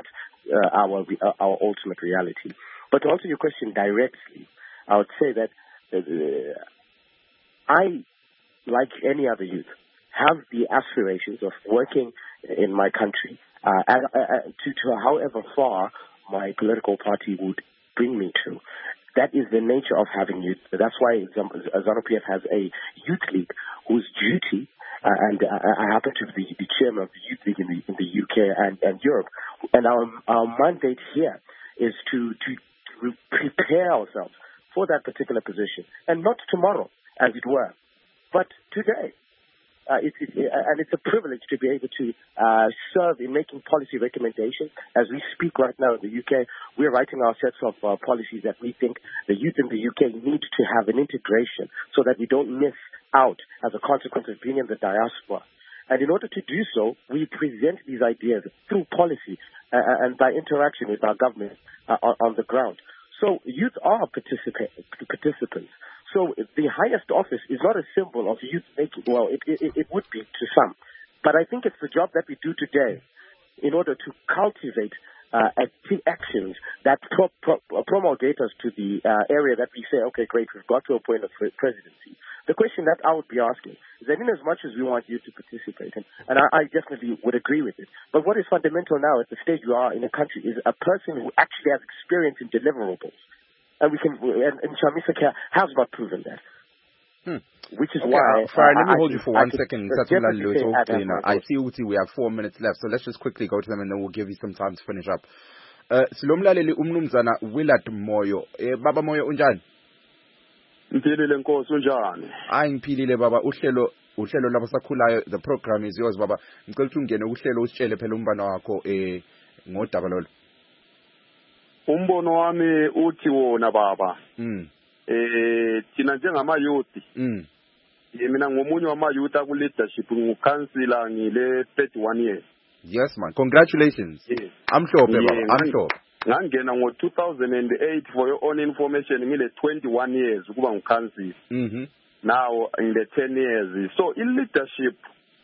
uh, our uh, our ultimate reality. But to answer your question directly, I would say that uh, I, like any other youth, have the aspirations of working in my country uh, and, uh, to, to however far my political party would bring me to. That is the nature of having youth. That's why ZANU-P F has a youth league whose duty, uh, and uh, I happen to be the chairman of the youth league in the, in the U K and, and Europe. And our, our mandate here is to, to, to prepare ourselves for that particular position. And not tomorrow, as it were, but today. Uh, it, it, and it's a privilege to be able to uh, serve in making policy recommendations. As we speak right now in the U K, we're writing our sets of uh, policies that we think the youth in the U K need to have an integration so that we don't miss out as a consequence of being in the diaspora. And in order to do so, we present these ideas through policy uh, and by interaction with our government uh, on, on the ground. So youth are participate, participants. So the highest office is not a symbol of youth making, well, it, it, it would be to some. But I think it's the job that we do today in order to cultivate uh, actions that pro- pro- promulgate us to the uh, area that we say, okay, great, we've got to a point of presidency. The question that I would be asking is that in as much as we want you to participate, and, and I, I definitely would agree with it, but what is fundamental now at the stage we are in the country is a person who actually has experience in deliverables. And we can, and, and Chamisa has not proven that. Hmm. Which is okay, why. Uh, Fire, let me I, hold you for I one second. I see Uti, we have four minutes left, so let's just quickly go to them and then we'll give you some time to finish up. Uh, Silomlaleli umnumzana Willard Moyo. Eh, Baba Moyo unjani? Mpilile Nkosi unjani? Hayi ngiphilile baba, uhlelo uhlelo labasakhulayo, the program is yours baba. Ngicela ukuthi ungene uhlelo usitshele phela umbana wakho eh ngodaba lolo. Umbono wami uthi wona baba. Mm. Eh thina njengama youth. Mm. Mina ngomunye wama youth aku leadership ngukhansila ngile thirty-one years. Yes man, congratulations. Yes. Amhlophe baba, amhlophe. Ngangena ngo two thousand eight for your own information ngile twenty-one years ukuba ngukhansila. Mhm. Now in the ten years. So in leadership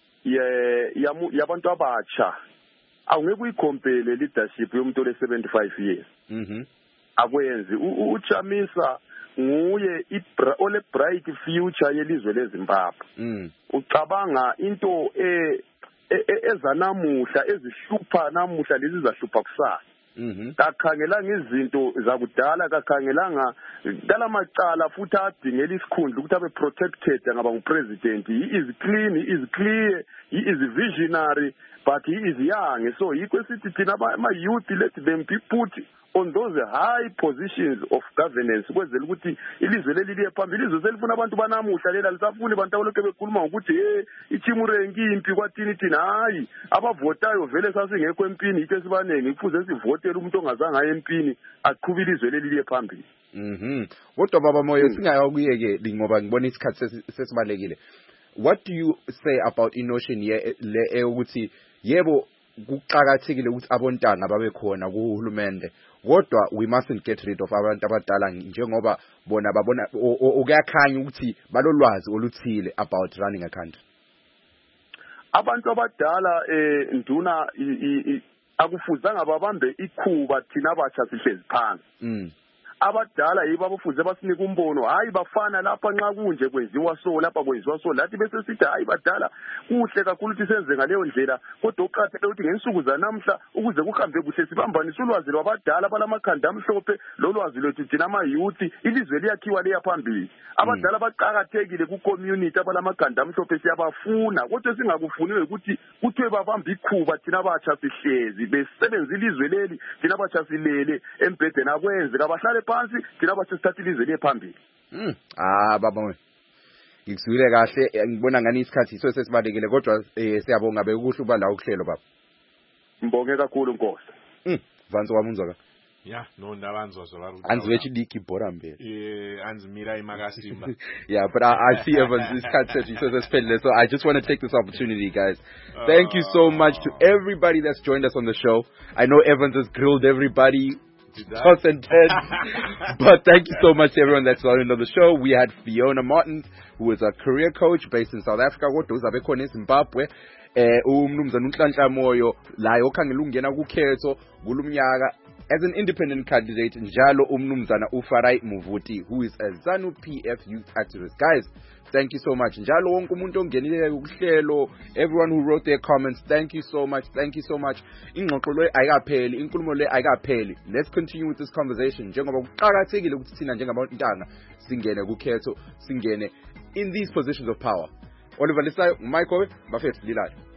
ye yabantu abatsha awungeke uyicompare leadership yomuntu ole seventy-five years. Mhm. Akwenzi uChamisa nguye ole bright future yelizwe leZimbabwe. Mm. Ucabanga into e ezanamuhla ezihlupha namuhla lezi zahlupha kusasa. Mhm. Kakhangelanga izinto zakudala, kakhangelanga dala macala futhi adingela isikhundla ukuthi abe protected ngaba ngupresident. He is clean, he is clear, he is visionary, but he is young. So yikho sithi thina ama youth let them be put on those high positions of governance kwenzela ukuthi ilizwe leli liye phambili. Ilizwe selifuna abantu banamuhla lela lisafuni abantu abaloke bekhuluma ngokuthi hey ichimurengi impi kwathini thina hayi abavotayo vele sasingekho empini ithe sibanengi kufuze sivotele umuntu ongazange aye empini aqhubile ilizwe leli liye phambili. Mhm. Kodwa baba Moyo singayakuyeke ngoba ngibona isikhathi sesibalekile. What do you say about innotion ye le ukuthi yebo kuqhakathekile ukuthi abontanga babe khona kuhulumende kodwa we mustn't get rid of abantu abadala njengoba bona babona okuyakhanya ukuthi balolwazi oluthile about running a country. Abantu abadala eh nduna akufuzanga babambe ikhuba thina abatsha sihlezi phansi. Mm. Abadala yibo abafuze basinika umbono hayi bafana lapha nxa kunje kwenziwa so lapha kwenziwa so lathi bese sithi hayi badala kuhle kakhulu ukuthi senze ngaleyo ndlela kodwa uqaphele ukuthi ngensuku zanamhla ukuze kuhambe kuhle sibambanisa ulwazi lwabadala balamakhanda amhlophe lolwazi lwethu thina ama youth ilizwe liyakhiwa leya phambili. Abadala baqhakathekile ku community abalamakhanda amhlophe siyabafuna kodwa singakufuniwe ukuthi kuthiwe babamba ikhuba thina abatsha sihlezi besebenza ilizwe leli thina abatsha silele embhedeni akwenze kabahlale phansi thina abatsha sithathile ilizwe liye phambili. Mm. Ah baba ngikuzwile kahle ngibona ngani isikhathi so sesibalekile kodwa siyabonga bekuhle uba la ukuhlelo baba. Mbonge kakhulu Nkosi. Mm. Vanzo wamunzwa. Yeah, no ndavanzwa zvavari. Anzwechi diki bhora mbele. Eh, anzimira imakasimba. Yeah, but I, I see Evans this cut says he says so I just want to take this opportunity, guys. Thank you so much to everybody that's joined us on the show. I know Evans has grilled everybody. Toss and ten. But thank you so much to everyone that's joined on the show. We had Fiona Martin, who is a career coach based in South Africa. What does Zimbabwe? eh umnumzana uNhlanhla Moyo la yokhangela ukungena kukhetho kulumnyaka as an independent candidate njalo umnumzana uFarai Muvuti, who is a ZANU P F youth activist. Guys, thank you so much. Njalo wonke umuntu ongenile kuhlelo, everyone who wrote their comments, thank you so much. Thank you so much. Ingxoxo le ayikapheli, inkulumo le ayikapheli. Let's continue with this conversation njengoba kuqhakathekile ukuthi sina njengabantu ntanga singene kukhetho, singene in these positions of power. Oliver Lisayo, Michael, Bafet Lilad.